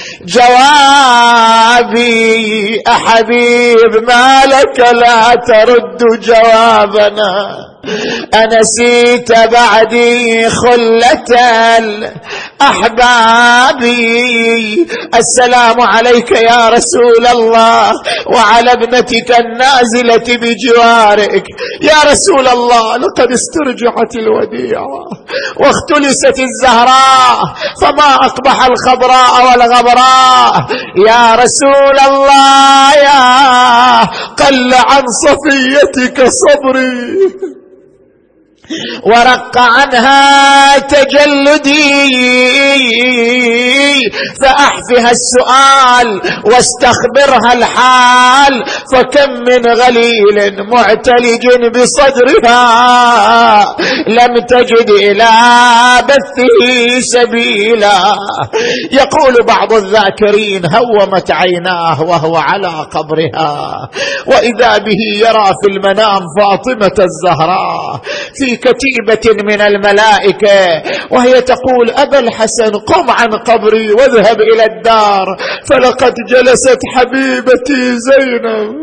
جوابي. أحبيب ما لك لا ترد جوابنا؟ أنسيت بعدي خلة الأحباب؟ السلام عليك يا رسول الله وعلى ابنتك النازلة بجوارك. يا رسول الله، لقد استرجعت الوديعة واختلست الزهراء، فما أقبح الخضراء والغبراء. يا رسول الله، يا قل عن صفيتك صبري ورق عنها تجلدي، فأحفها السؤال واستخبرها الحال، فكم من غليل معتلج بصدرها لم تجد إلى بثه سبيلا. يقول بعض الذاكرين: هومت عيناه وهو على قبرها، وإذا به يرى في المنام فاطمة الزهراء في كتيبة من الملائكة، وهي تقول: أبا الحسن قم عن قبري واذهب إلى الدار، فلقد جلست حبيبتي زينب،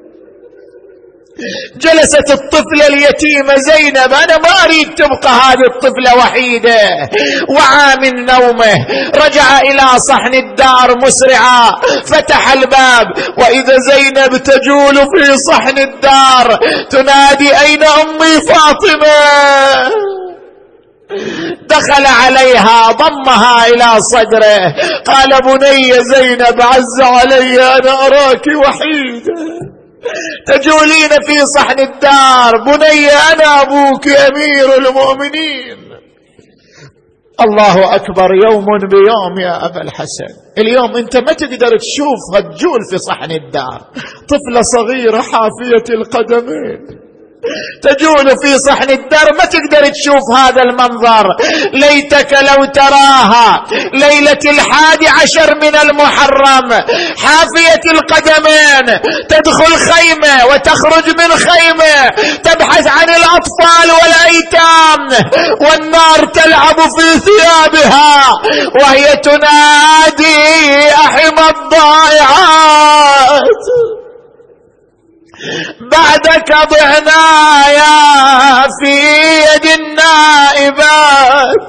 جلست الطفلة اليتيمة زينب. أنا ما أريد تبقى هذه الطفلة وحيدة. وعى من نومه، رجع إلى صحن الدار مسرعا، فتح الباب، وإذا زينب تجول في صحن الدار تنادي: أين أمي فاطمة؟ دخل عليها، ضمها إلى صدره، قال: بني زينب، عز علي أنا أراك وحيدة تجولين في صحن الدار. بني أنا أبوك أمير المؤمنين. الله أكبر، يوم بيوم يا أبا الحسن. اليوم أنت ما تقدر تشوفها تجول في صحن الدار، طفلة صغيرة حافية القدمين تجول في صحن الدار، ما تقدر تشوف هذا المنظر. ليتك لو تراها ليلة 11 من المحرم، حافية القدمين، تدخل خيمة وتخرج من خيمة، تبحث عن الأطفال والأيتام، والنار تلعب في ثيابها وهي تنادي: أحم الضائعات، بعدك ضعنا يا في يد النائبات،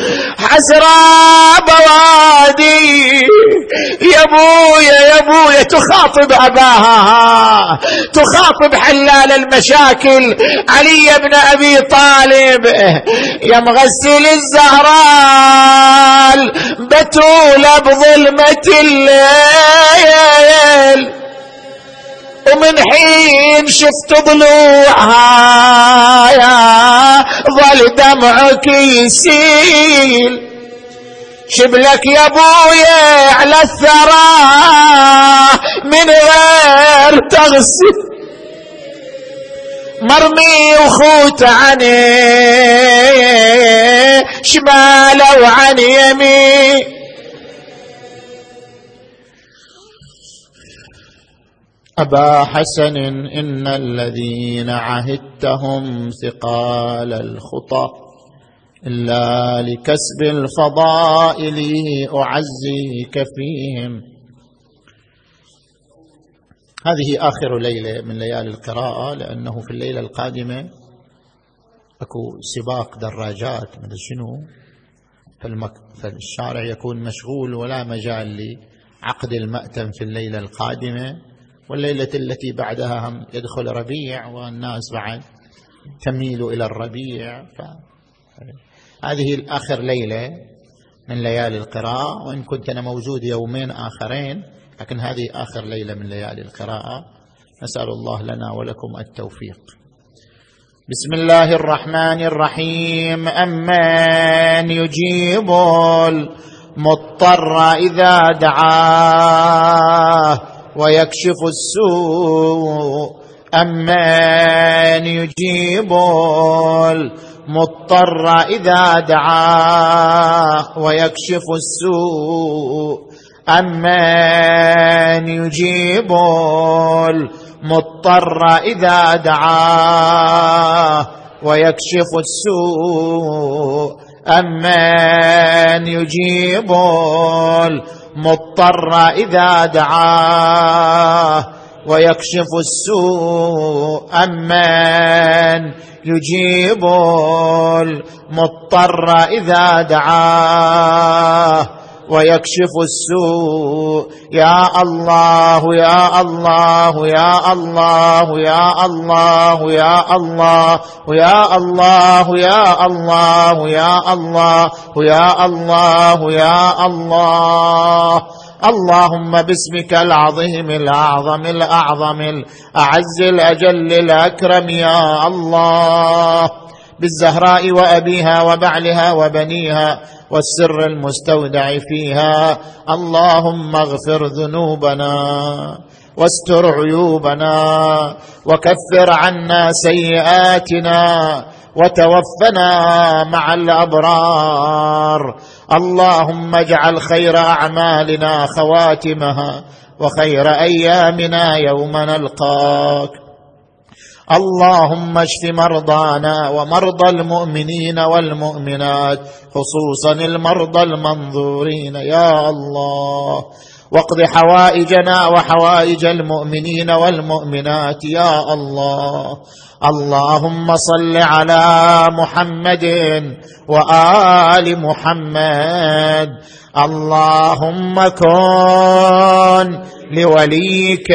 حسرى بوادي. يا بويا يا بويا، تخاطب أباها، تخاطب حلال المشاكل علي بن أبي طالب: يا مغسل الزهراء بتول بظلمة الليل، ومن حين شفت ضلوعها يا ظل دمعك يسيل. شبلك يا بويا على الثرى من غير تغسل، مرمي وخوت عني شمال وعن يمين. أبا حسن إن الذين عهدتهم ثقال الخطى، إلا لكسب الفضائل أعزيك فيهم. هذه آخر ليلة من ليالي القراءة، لأنه في الليلة القادمة أكو سباق دراجات من شنو، فالشارع يكون مشغول ولا مجال لعقد المأتم في الليلة القادمة، والليلة التي بعدها هم يدخل ربيع والناس بعد تميل إلى الربيع. هذه آخر ليلة من ليالي القراءة، وإن كنت أنا موجود يومين آخرين، لكن هذه آخر ليلة من ليالي القراءة. نسأل الله لنا ولكم التوفيق. بسم الله الرحمن الرحيم. أمن يجيب المضطر إذا دعاه ويكشف السوء، أمن يجيب المضطر إذا دعاه ويكشف السوء، أمن يجيب المضطر إذا دعاه ويكشف السوء، أمن يجيب المضطر إذا دعاه ويكشف السوء، أمن يجيب المضطر إذا دعاه ويكشف السوء. يا الله يا الله يا الله يا الله يا الله يا الله يا الله يا الله يا الله يا الله. اللهم باسمك العظيم الأعظم الأعظم الأعز الأجل الأكرم يا الله، بالزهراء وأبيها وبعلها وبنيها والسر المستودع فيها، اللهم اغفر ذنوبنا واستر عيوبنا وكفر عنا سيئاتنا وتوفنا مع الأبرار. اللهم اجعل خير أعمالنا خواتمها وخير أيامنا يوم نلقاك. اللهم اشف مرضانا ومرضى المؤمنين والمؤمنات، خصوصا المرضى المنظورين يا الله، واقض حوائجنا وحوائج المؤمنين والمؤمنات يا الله. اللهم صل على محمد وآل محمد. اللهم كن لوليك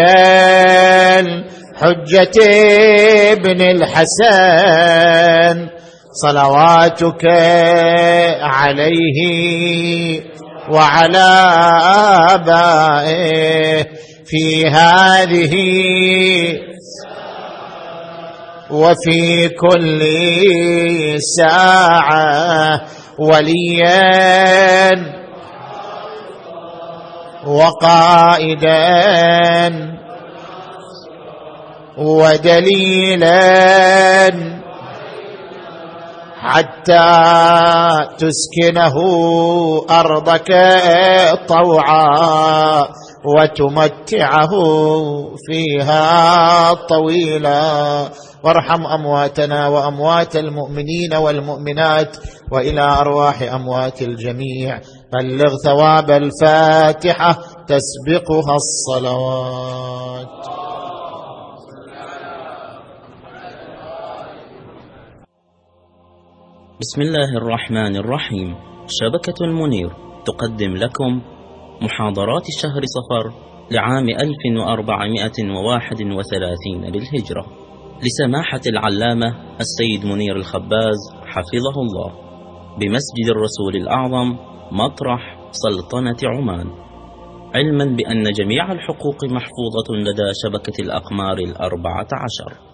حجة ابن الحسن صلواتك عليه وعلى آبائه في هذه وفي كل ساعة وليا وقائدا ودليلا حتى تسكنه أرضك طوعا وتمتعه فيها طويلا. وارحم أمواتنا وأموات المؤمنين والمؤمنات، وإلى أرواح أموات الجميع بلغ ثواب الفاتحة تسبقها الصلوات. بسم الله الرحمن الرحيم. شبكة المنير تقدم لكم محاضرات شهر صفر لعام 1431 للهجرة، لسماحة العلامة السيد منير الخباز حفظه الله، بمسجد الرسول الأعظم مطرح سلطنة عمان، علما بأن جميع الحقوق محفوظة لدى شبكة الأقمار 14.